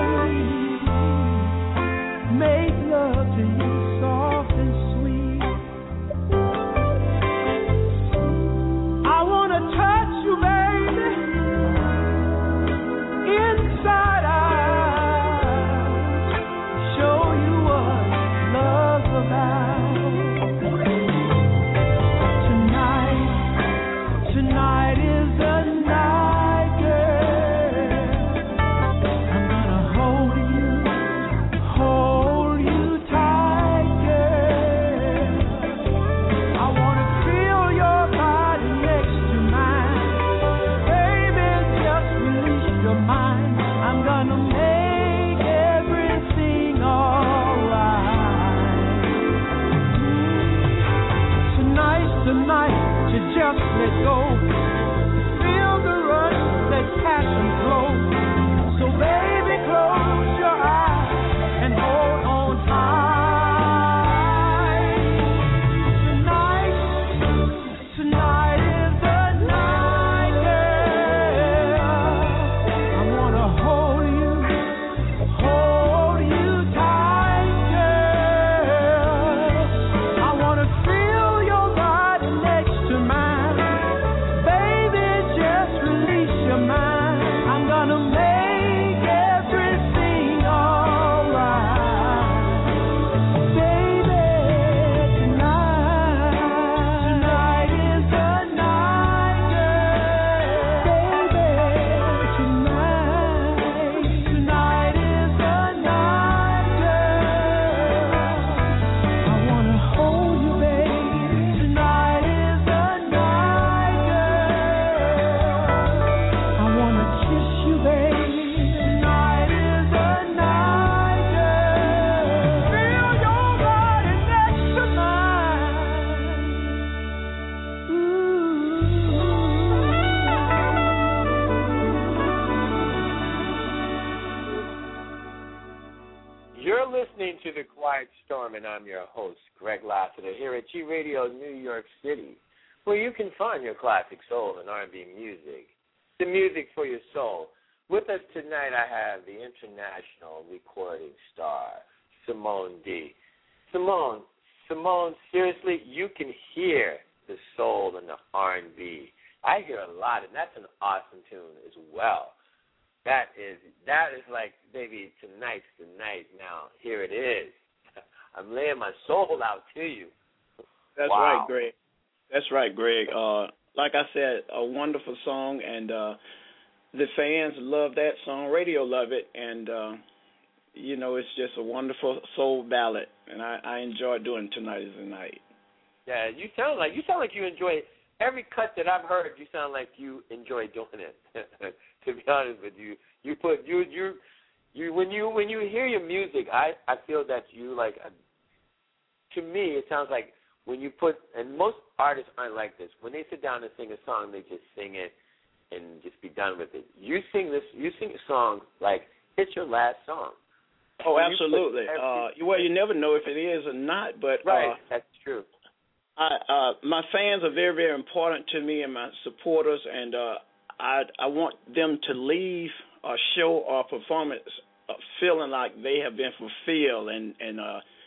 make love to you soft and sweet. I wanna touch you, baby, inside out, show you what love's about. Tonight, tonight is the night, girl. I'm gonna hold you, hold you tight, girl. I wanna feel your body next to mine. Baby, just release your mind. I'm gonna make everything alright. Tonight's the night to just let go. Feel the rush, let passion flow. So baby, close your eyes and hold on tight. Tonight, tonight is the night, girl. I wanna hold you, hold you tight, girl. I wanna feel your body next to mine. Baby, just release your mind. I'm gonna make everything alright. Baby, tonight, tonight is the night, girl. Baby, tonight, tonight is the night, girl. I wanna hold you, baby. Tonight is the night, girl. I wanna kiss you, baby. Tonight is the night, girl. Feel your body next to mine. You're listening to The Quiet Storm, and I'm your host, Greg Lassiter, here at G Radio New York City, where you can find your classic soul and R and B music, the music for your soul. With us tonight, I have the international recording star, Simone D. Simone, Simone, seriously, you can hear the soul and the R and B. I hear a lot, and that's an awesome tune as well. That is that is like, baby, tonight's the night. Now, here it is. I'm laying my soul out to you. That's Wow. right, Greg. That's right, Greg. Uh, like I said, a wonderful song, and uh, the fans love that song. Radio love it, and uh, you know, it's just a wonderful soul ballad, and I, I enjoy doing Tonight Is the Night. Yeah, you sound like you sound like you enjoy it. Every cut that I've heard, you sound like you enjoy doing it. To be honest with you, you put you you you when you when you hear your music, I I feel that you like. Uh, to me, it sounds like when you put, and most artists aren't like this. When they sit down and sing a song, they just sing it and just be done with it. You sing this, you sing a song like it's your last song. Oh, absolutely. Uh, well, you never know if it is or not, but right, uh, that's true. I, uh, my fans are very, very important to me and my supporters, and uh, I, I want them to leave a show or performance uh, feeling like they have been fulfilled and, and uh,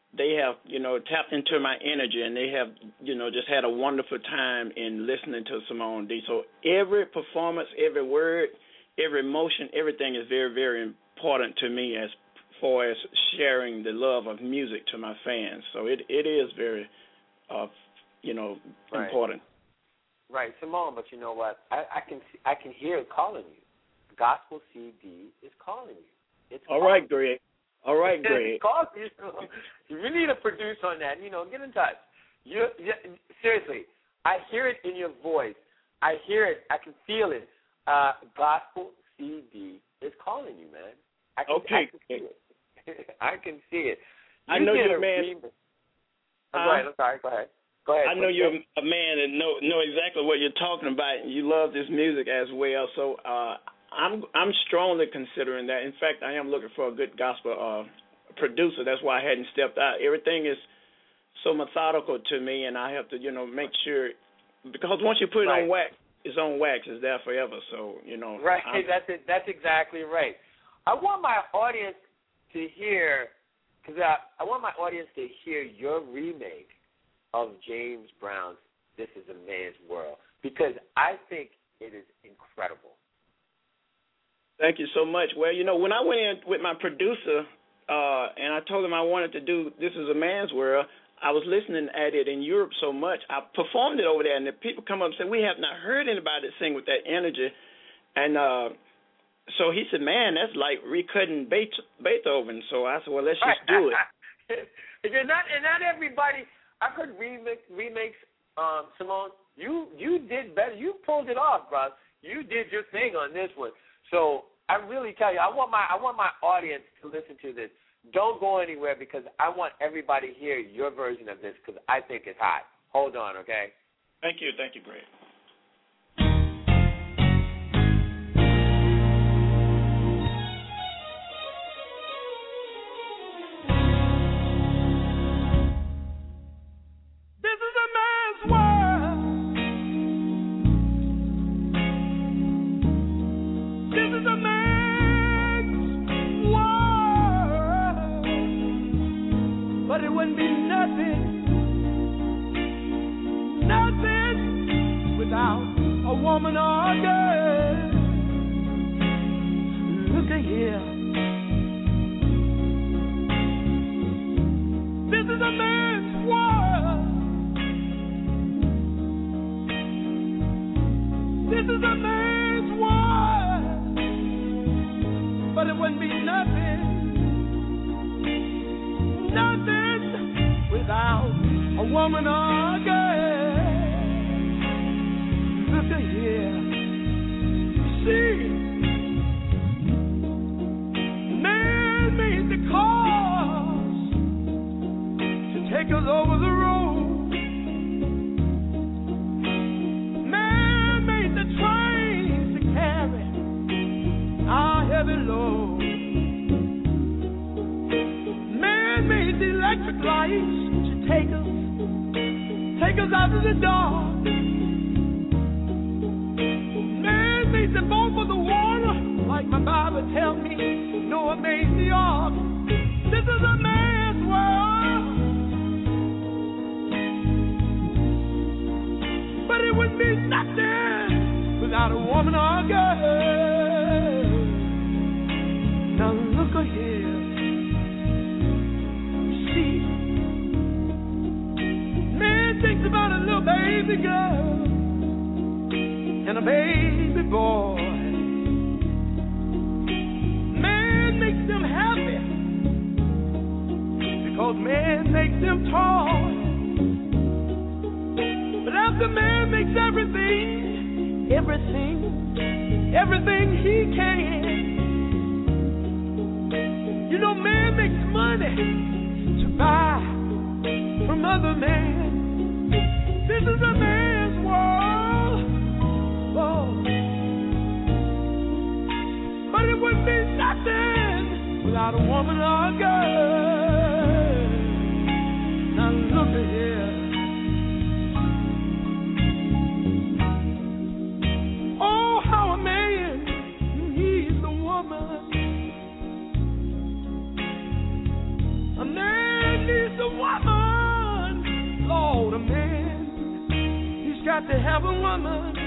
they have, you know, tapped into my energy, and they have, you know, just had a wonderful time in listening to Simone D. So every performance, every word, every emotion, everything is very, very important to me as far as sharing the love of music to my fans. So it it is very, uh, you know, right. important. Right, Simone. But you know what? I, I can see, I can hear it calling you. Gospel C D is calling you. It's all right, Greg. All right, Greg. You, you really need to produce on that. You know, get in touch. You, you seriously, I hear it in your voice. I hear it. I can feel it. Uh, Gospel C D is calling you, man. I can, okay. I can see it. I can see it. You I know you're a man. Remix. Oh, go ahead. I'm sorry. Go ahead. Go ahead. I know you're a man and know know exactly what you're talking about. You love this music as well. So uh, I'm I'm strongly considering that. In fact, I am looking for a good gospel uh, producer. That's why I hadn't stepped out. Everything is so methodical to me, and I have to, you know, make sure, because once you put it right. on wax, it's on wax. It's there forever. So, you know. Right. I'm, that's it. That's exactly right. I want my audience to hear, because I, I want my audience to hear your remake of James Brown's "This Is a Man's World," because I think it is incredible. Thank you so much. Well, you know, when I went in with my producer uh, and I told him I wanted to do "This Is a Man's World," I was listening at it in Europe so much. I performed it over there, and the people come up and say, "We have not heard anybody sing with that energy." And uh, so he said, "Man, that's like recutting Beethoven." So I said, "Well, let's just do it." and not and not everybody. I've heard remix, remakes. Um, Simone, you you did better. You pulled it off, bro. You did your thing on this one. So I really tell you, I want my I want my audience to listen to this. Don't go anywhere, because I want everybody to hear your version of this, because I think it's hot. Hold on, okay? Thank you, thank you, Greg. A man needs a got to have a woman.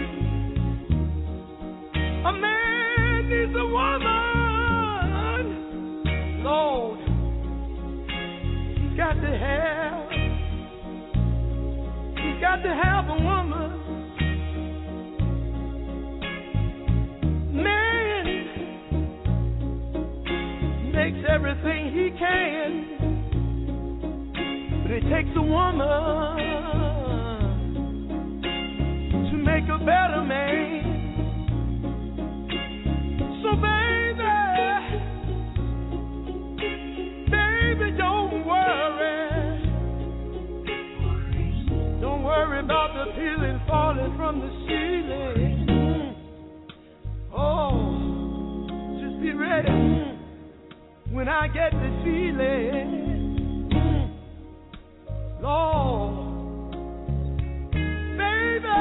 A man needs a woman. Lord, he's got to have, he's got to have a woman. Man makes everything he can, but it takes a woman to make a better man. So baby, baby, don't worry. Don't worry about the peeling falling from the ceiling. Mm. Oh, just be ready mm. when I get the feeling. Mm. Lord, baby.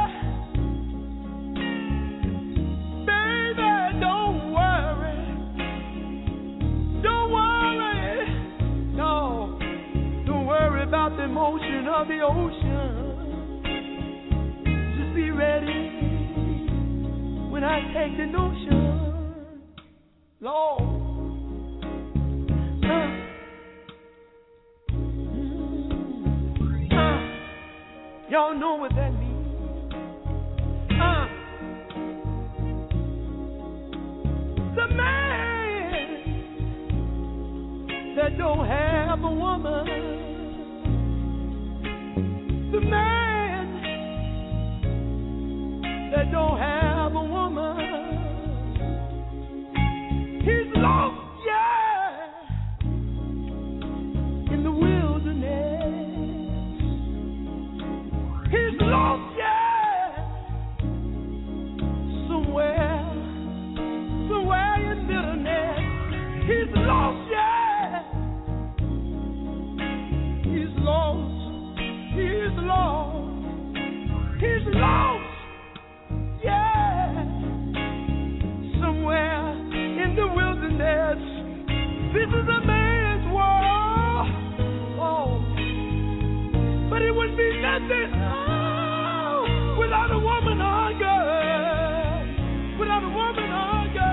About the motion of the ocean. Just be ready when I take the notion, Lord. Uh, mm, uh, y'all know what that means. Uh, the man that don't have a woman. The man that don't have a woman, he's lost, yeah, in the wilderness. He's lost, yeah, somewhere, somewhere in bitterness. He's lost, yeah, he's lost. He's lost, he's lost, yeah, somewhere in the wilderness. This is a man's world, oh, but it would be nothing oh, without a woman hunger, without a woman hunger.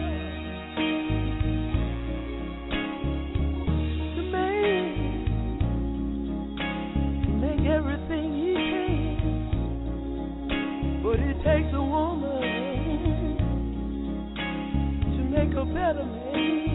The man everything he can, but it takes a woman to make a better man.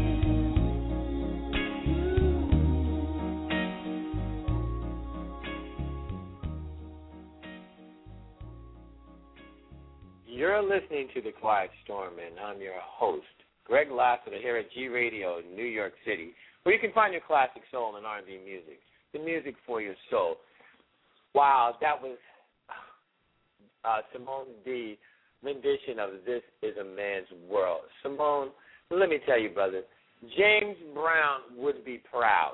You're listening to The Quiet Storm, and I'm your host, Greg Lassiter, here at G Radio in New York City, where you can find your classic soul and R and B music, the music for your soul. Wow, that was uh, Simone D. rendition of This Is a Man's World. Simone, let me tell you, brother, James Brown would be proud.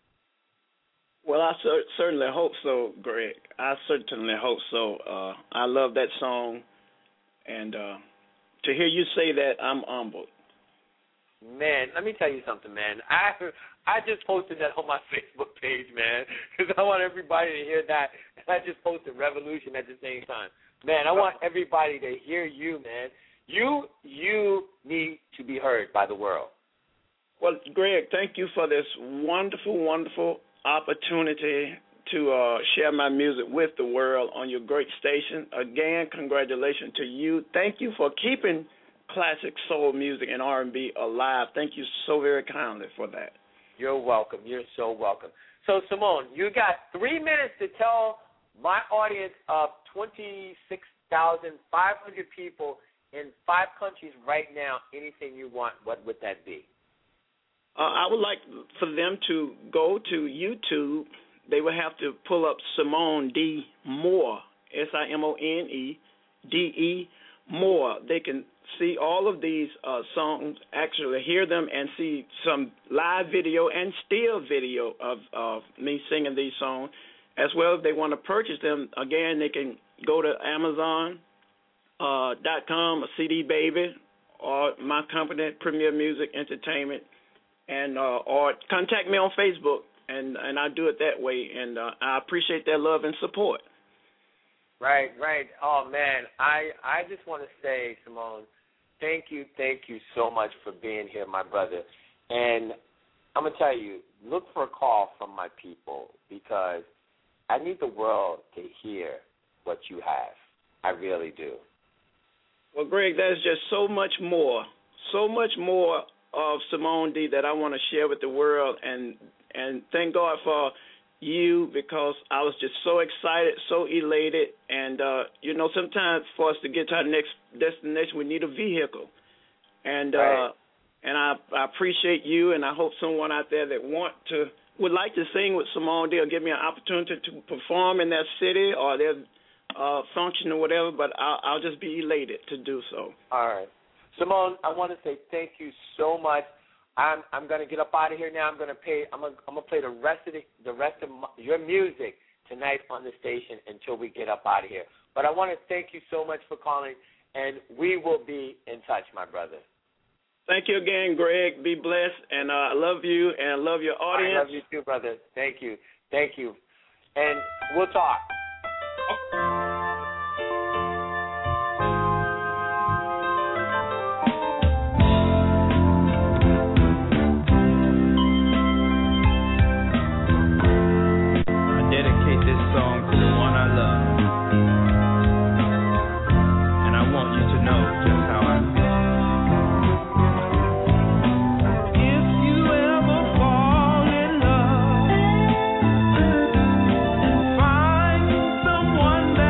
Well, I cer- certainly hope so, Greg. I certainly hope so. Uh, I love that song, and uh, to hear you say that, I'm humbled. Man, let me tell you something, man. I I just posted that on my Facebook page, man, because I want everybody to hear that. And I just posted Revolution at the same time. Man, I want everybody to hear you, man. You you need to be heard by the world. Well, Greg, thank you for this wonderful, wonderful opportunity to uh, share my music with the world on your great station. Again, congratulations to you. Thank you for keeping classic soul music and R and B alive. Thank you so very kindly for that. You're welcome. You're so welcome. So, Simone, you got three minutes to tell my audience of twenty-six thousand five hundred people in five countries right now anything you want. What would that be? Uh, I would like for them to go to YouTube. They would have to pull up Simone D. Moore, S I M O N E D E, Moore. They can see all of these uh, songs, actually hear them and see some live video and still video of, of me singing these songs. As well, if they want to purchase them, again, they can go to Amazon uh, dot com or C D Baby or my company, Premier Music Entertainment, and uh, or contact me on Facebook, and, and I do it that way. And uh, I appreciate their love and support. Right, right. Oh, man, I, I just want to say, Simone, thank you, thank you so much for being here, my brother. And I'm going to tell you, look for a call from my people because I need the world to hear what you have. I really do. Well, Greg, there's just so much more, so much more of Simone D that I want to share with the world, and and thank God for you because I was just so excited, so elated, and uh, you know, sometimes for us to get to our next destination, we need a vehicle, and right. uh, and I, I appreciate you, and I hope someone out there that want to would like to sing with Simone D or give me an opportunity to perform in their city or their uh, function or whatever, but I'll, I'll just be elated to do so. All right. Simone, I want to say thank you so much. I'm I'm going to get up out of here now. I'm going to pay. I'm going I'm going to play the rest of the, the rest of my, your music tonight on the station until we get up out of here. But I want to thank you so much for calling, and we will be in touch, my brother. Thank you again, Greg. Be blessed, and uh, I love you, and I love your audience. I love you too, brother. Thank you, thank you, and we'll talk. One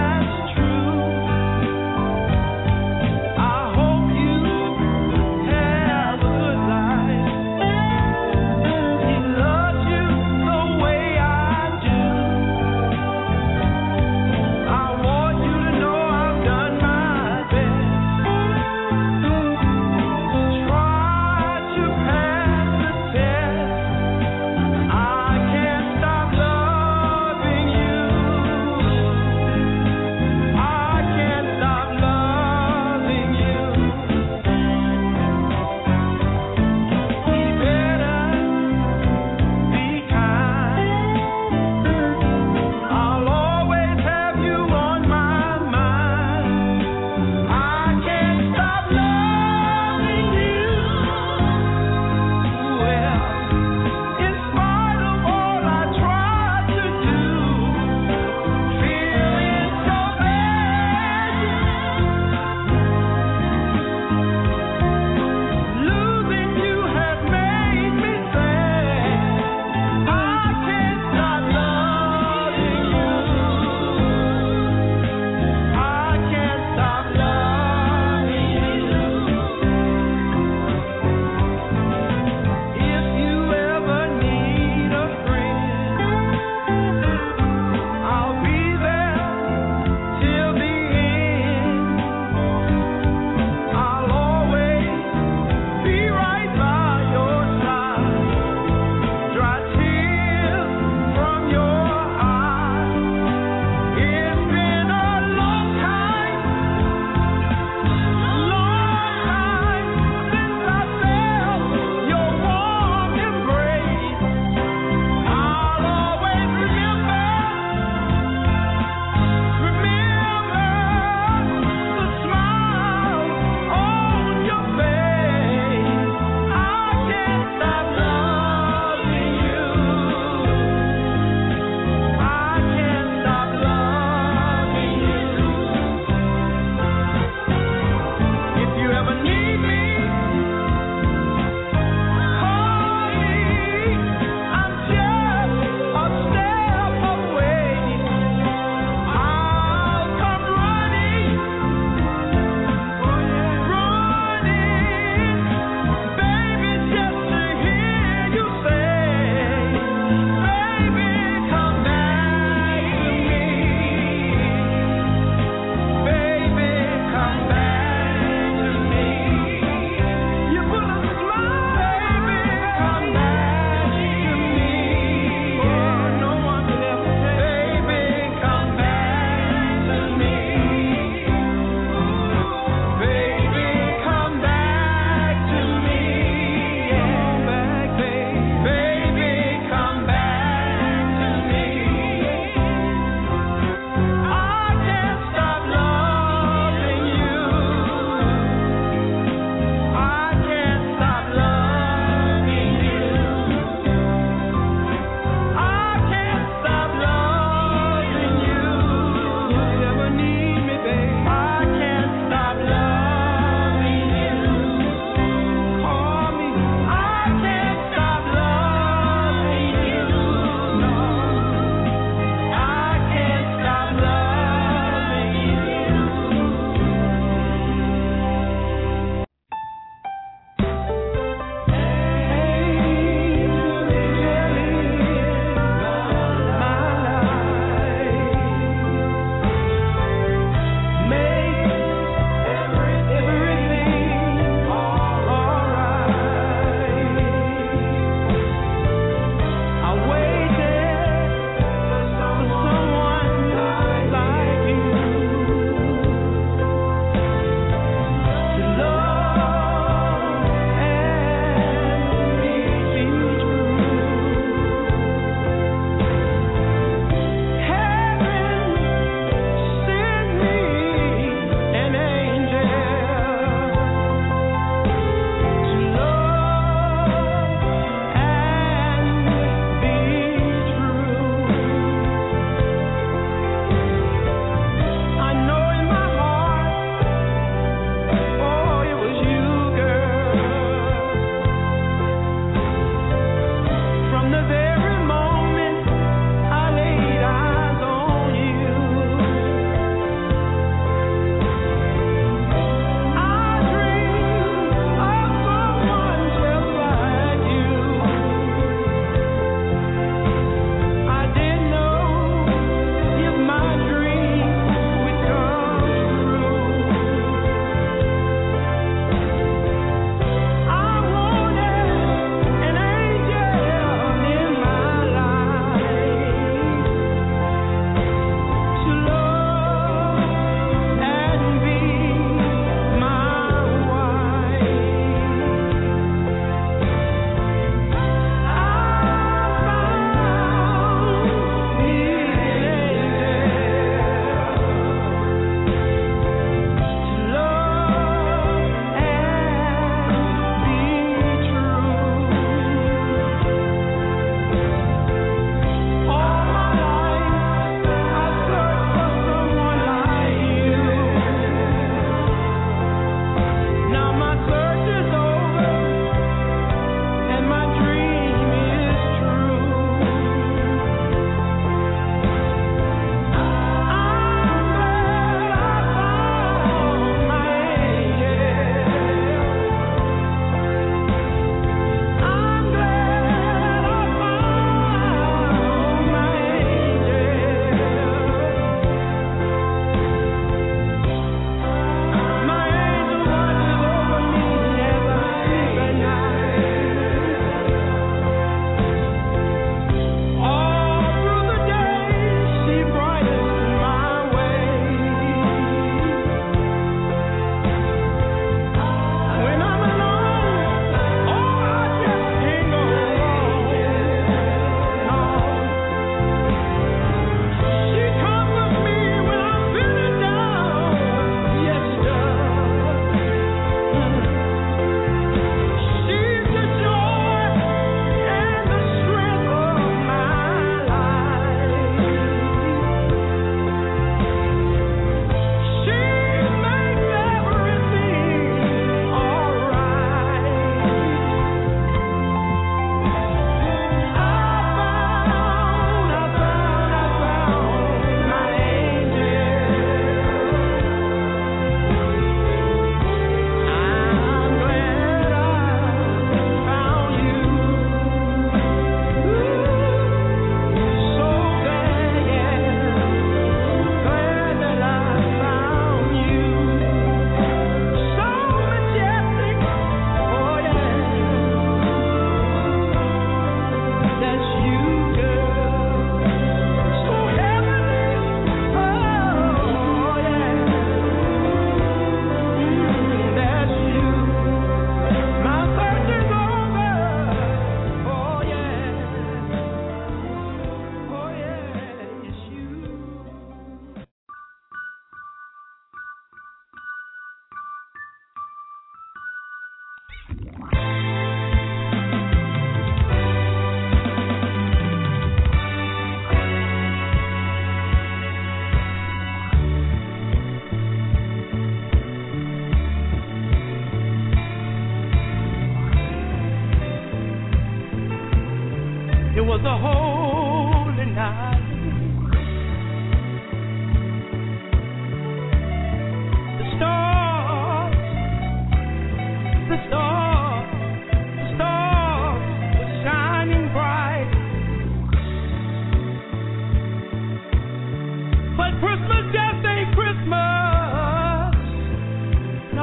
Christmas just ain't Christmas, no,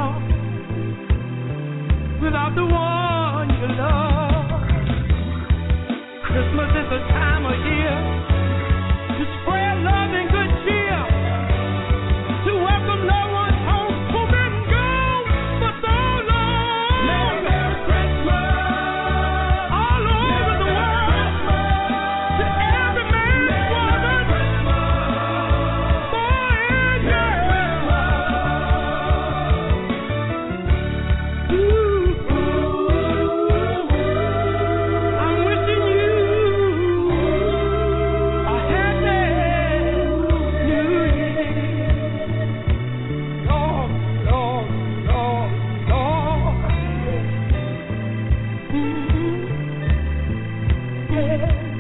without the one you love. Christmas is a time of year to spread love and good cheer, to welcome loved ones home who've been gone for so long. Merry, Merry Christmas all over the world, to every man, woman, boy and girl. Ooh, I'm wishing you a happy New Year. Lord, Lord, Lord, Lord. Mhm. Yeah.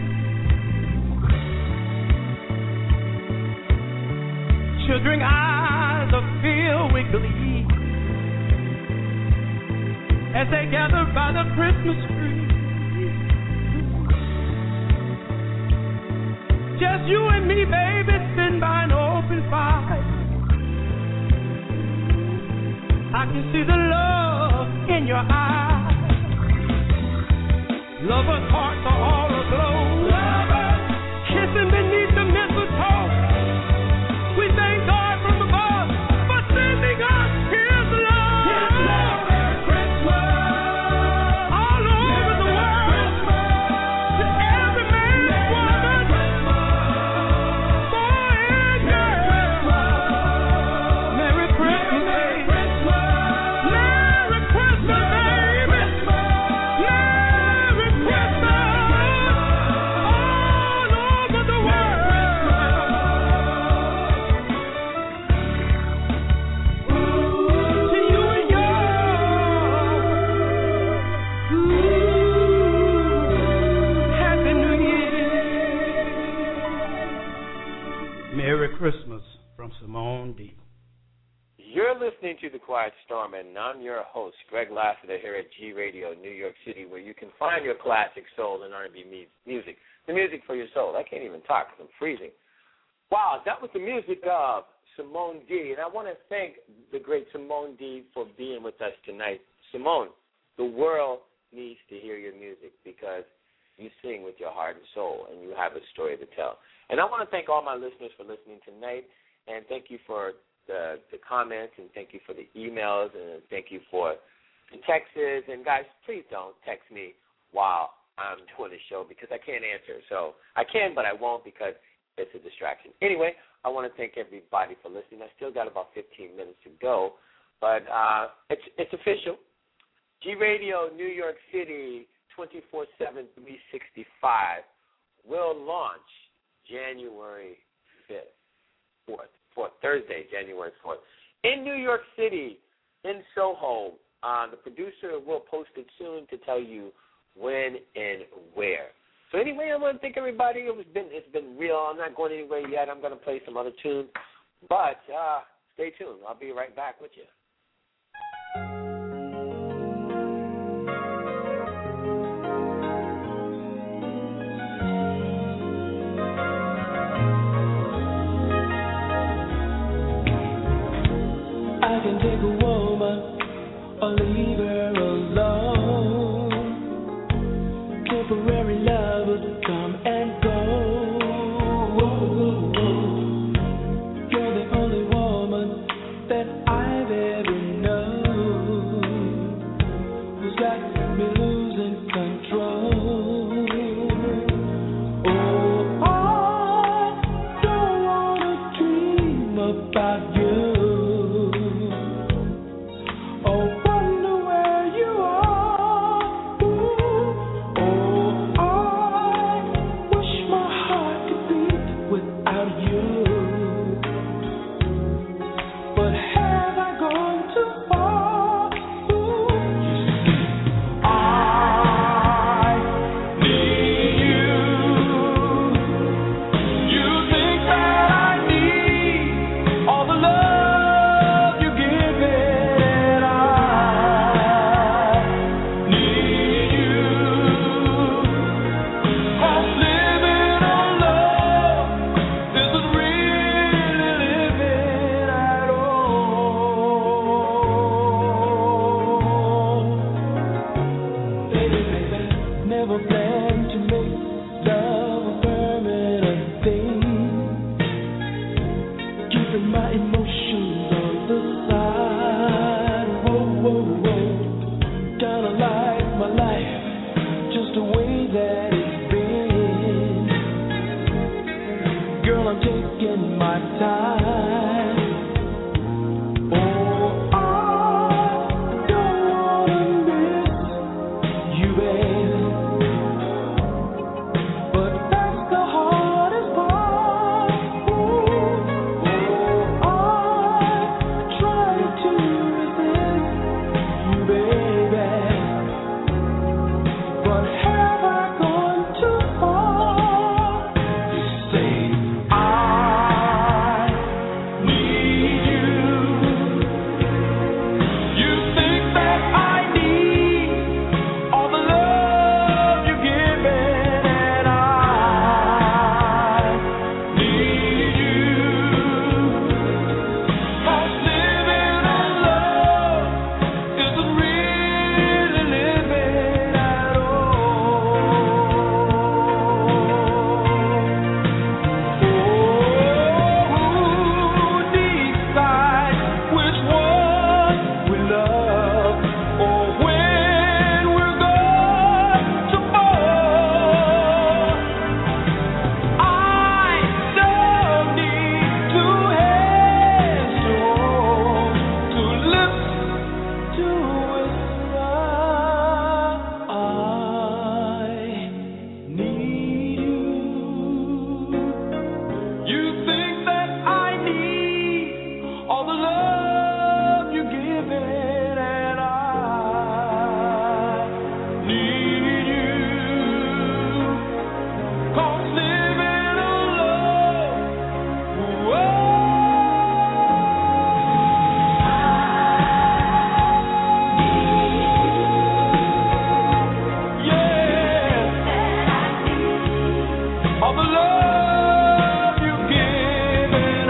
Children's eyes are filled with glee as they gather by the Christmas tree. Just you and me, baby, sitting by an open fire. I can see the love in your eyes. Lovers' hearts are all aglow. Lovers kissing beneath the mistletoe. We thank God from above for sending us His love. His love. Merry Christmas all over the world, to every man, woman, boy and girl. Merry Christmas, Merry Christmas, Merry Christmas, baby. Merry Christmas all over the world. To you and yours. Ooh, Happy New Year. Merry Christmas from Simone D. You're listening to The Quiet Storm, and I'm your host, Greg Lassiter, here at G Radio, New York City, where you can find your classic soul and R and B mu- music, the music for your soul. I can't even talk because I'm freezing. Wow, that was the music of Simone D, and I want to thank the great Simone D for being with us tonight. Simone, the world needs to hear your music because you sing with your heart and soul, and you have a story to tell. And I want to thank all my listeners for listening tonight, and thank you for the, the comments, and thank you for the emails, and thank you for the texts. And, guys, please don't text me while I'm doing the show because I can't answer. So I can, but I won't because it's a distraction. Anyway, I want to thank everybody for listening. I still got about fifteen minutes to go, but uh, it's it's official. G Radio New York City twenty-four seven, three sixty-five will launch January fifth, fourth, fourth, Thursday, January fourth. In New York City, in Soho, uh, the producer will post it soon to tell you when and where. So anyway, I want to thank everybody. It was been it's been real. I'm not going anywhere yet. I'm going to play some other tunes, but uh, stay tuned. I'll be right back with you. I can take a woman or leave her alone. Temporary lovers come and go. You're the only woman that I've ever my emotions on the side. Whoa, whoa, whoa. Kinda like my life, just the way that it's been. Girl, I'm taking my time. Oh, I don't wanna miss you, babe. But that's the hardest part. Ooh. Oh, I try to resist you, baby. But have I gone too far? You say I need you. You think that I need all the love you're giving, and I need you. 'Cause living on love isn't really living at all. Who decides which one we love, or when we're going to fall? I don't need two hands to hold, two lips to whisper. I need you. You think that I need all the love you're giving, and I need you. 'Cause living alone, whoa, yeah, all the love you give, and I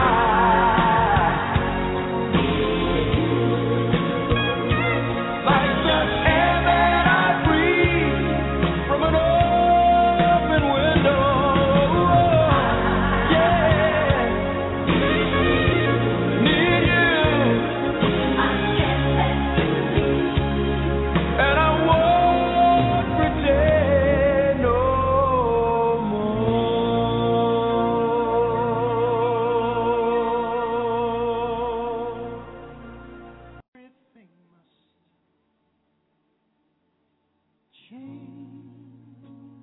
like the air that I breathe from an open window. Yeah, need you, and I won't pretend no more. Everything must change.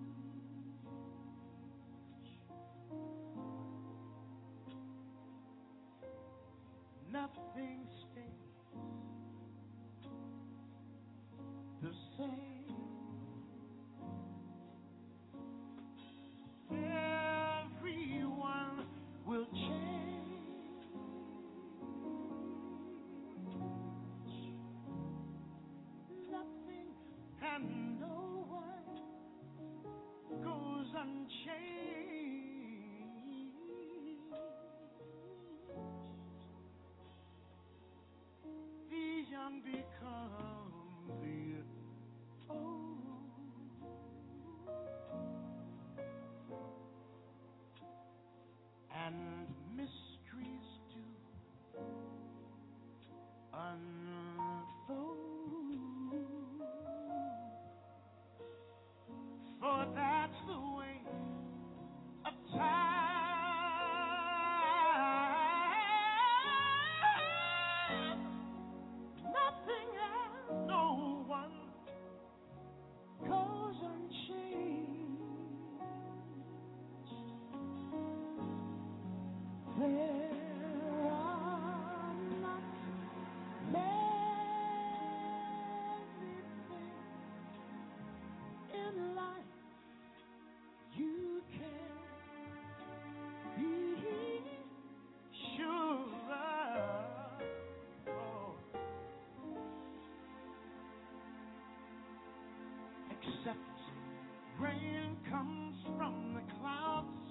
Nothing stays the same. Everyone will change. Nothing and no one goes unchanged. The young become the old, and mysteries do unfold. For that's the way of time. Nothing and no one goes unchanged. There are not many things in life you can be sure of. Oh. Except rain comes from the clouds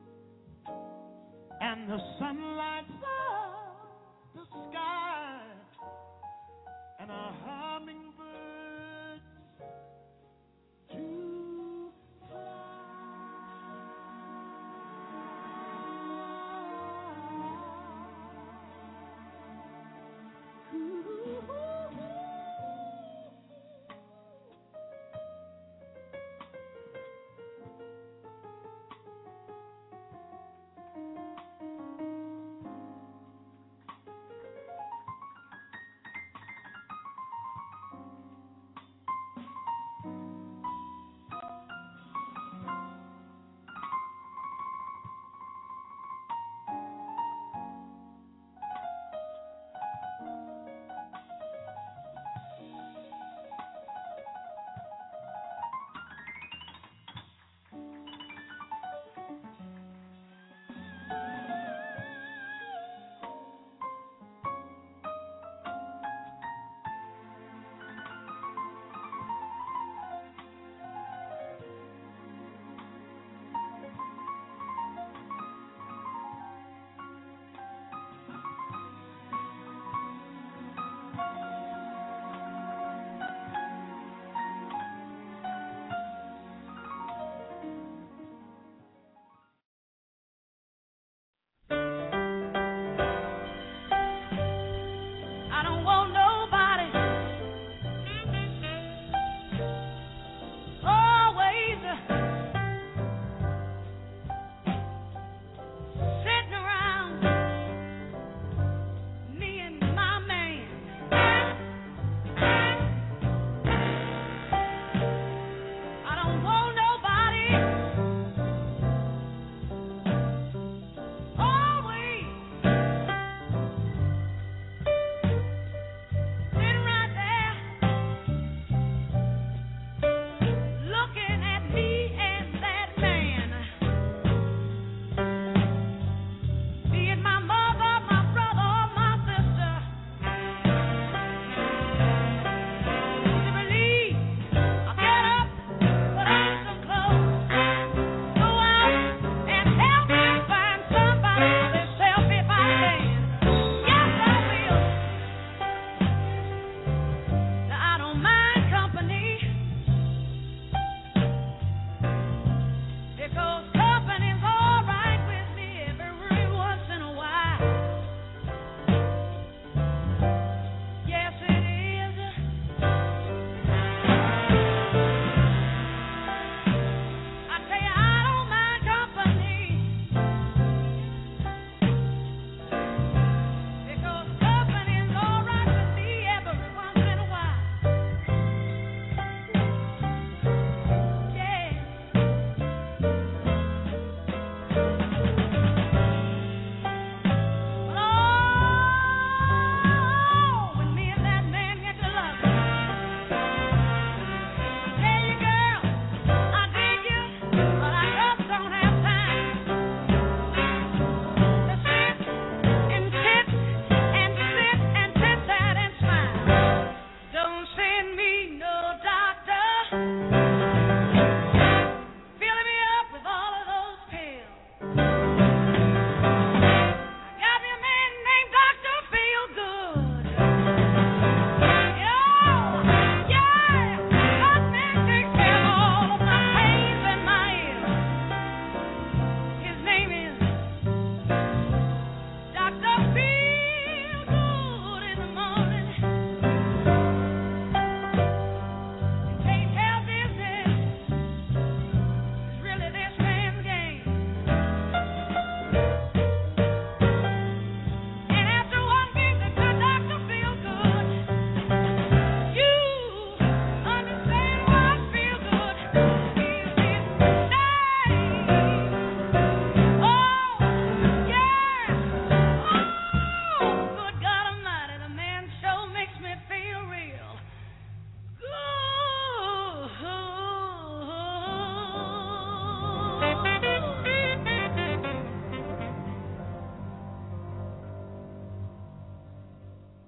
and the sun lights up the sky, and a hummingbird to fly.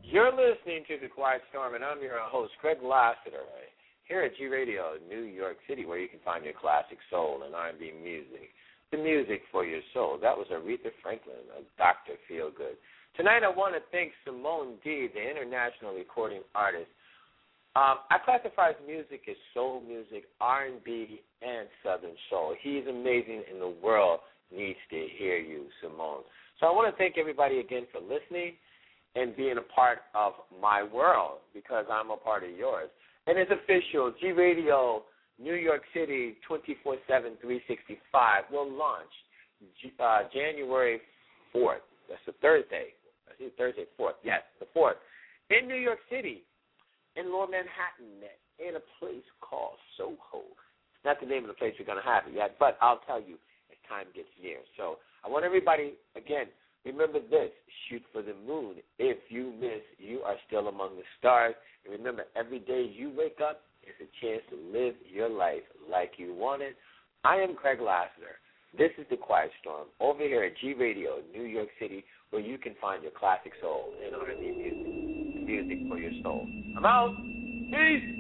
You're listening to The Quiet Storm, and I'm your host, Greg Lassiter, here at G Radio, New York City, where you can find your classic soul and R and B music, the music for your soul. That was Aretha Franklin, a Doctor Feelgood. Tonight I want to thank Simone D, the international recording artist. Um, I classify his music as soul music, R and B, and Southern soul. He's amazing, and the world needs to hear you, Simone. So I want to thank everybody again for listening and being a part of my world, because I'm a part of yours. And it's official, G Radio New York City twenty-four seven, three sixty-five will launch uh, January fourth. That's a Thursday. I think Thursday, fourth. Yes, the fourth. In New York City, in Lower Manhattan, in a place called Soho. It's not the name of the place we're going to have it yet, but I'll tell you as time gets near. So I want everybody, again, remember this, shoot for the moon. If you miss, you are still among the stars. And remember, every day you wake up is a chance to live your life like you want it. I am Craig Lassiter. This is The Quiet Storm over here at G Radio, New York City, where you can find your classic soul and R and B music, the music for your soul. I'm out. Peace.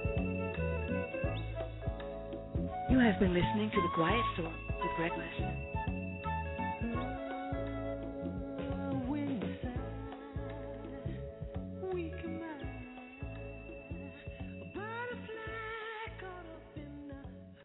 You have been listening to The Quiet Storm with Greg Lassiter.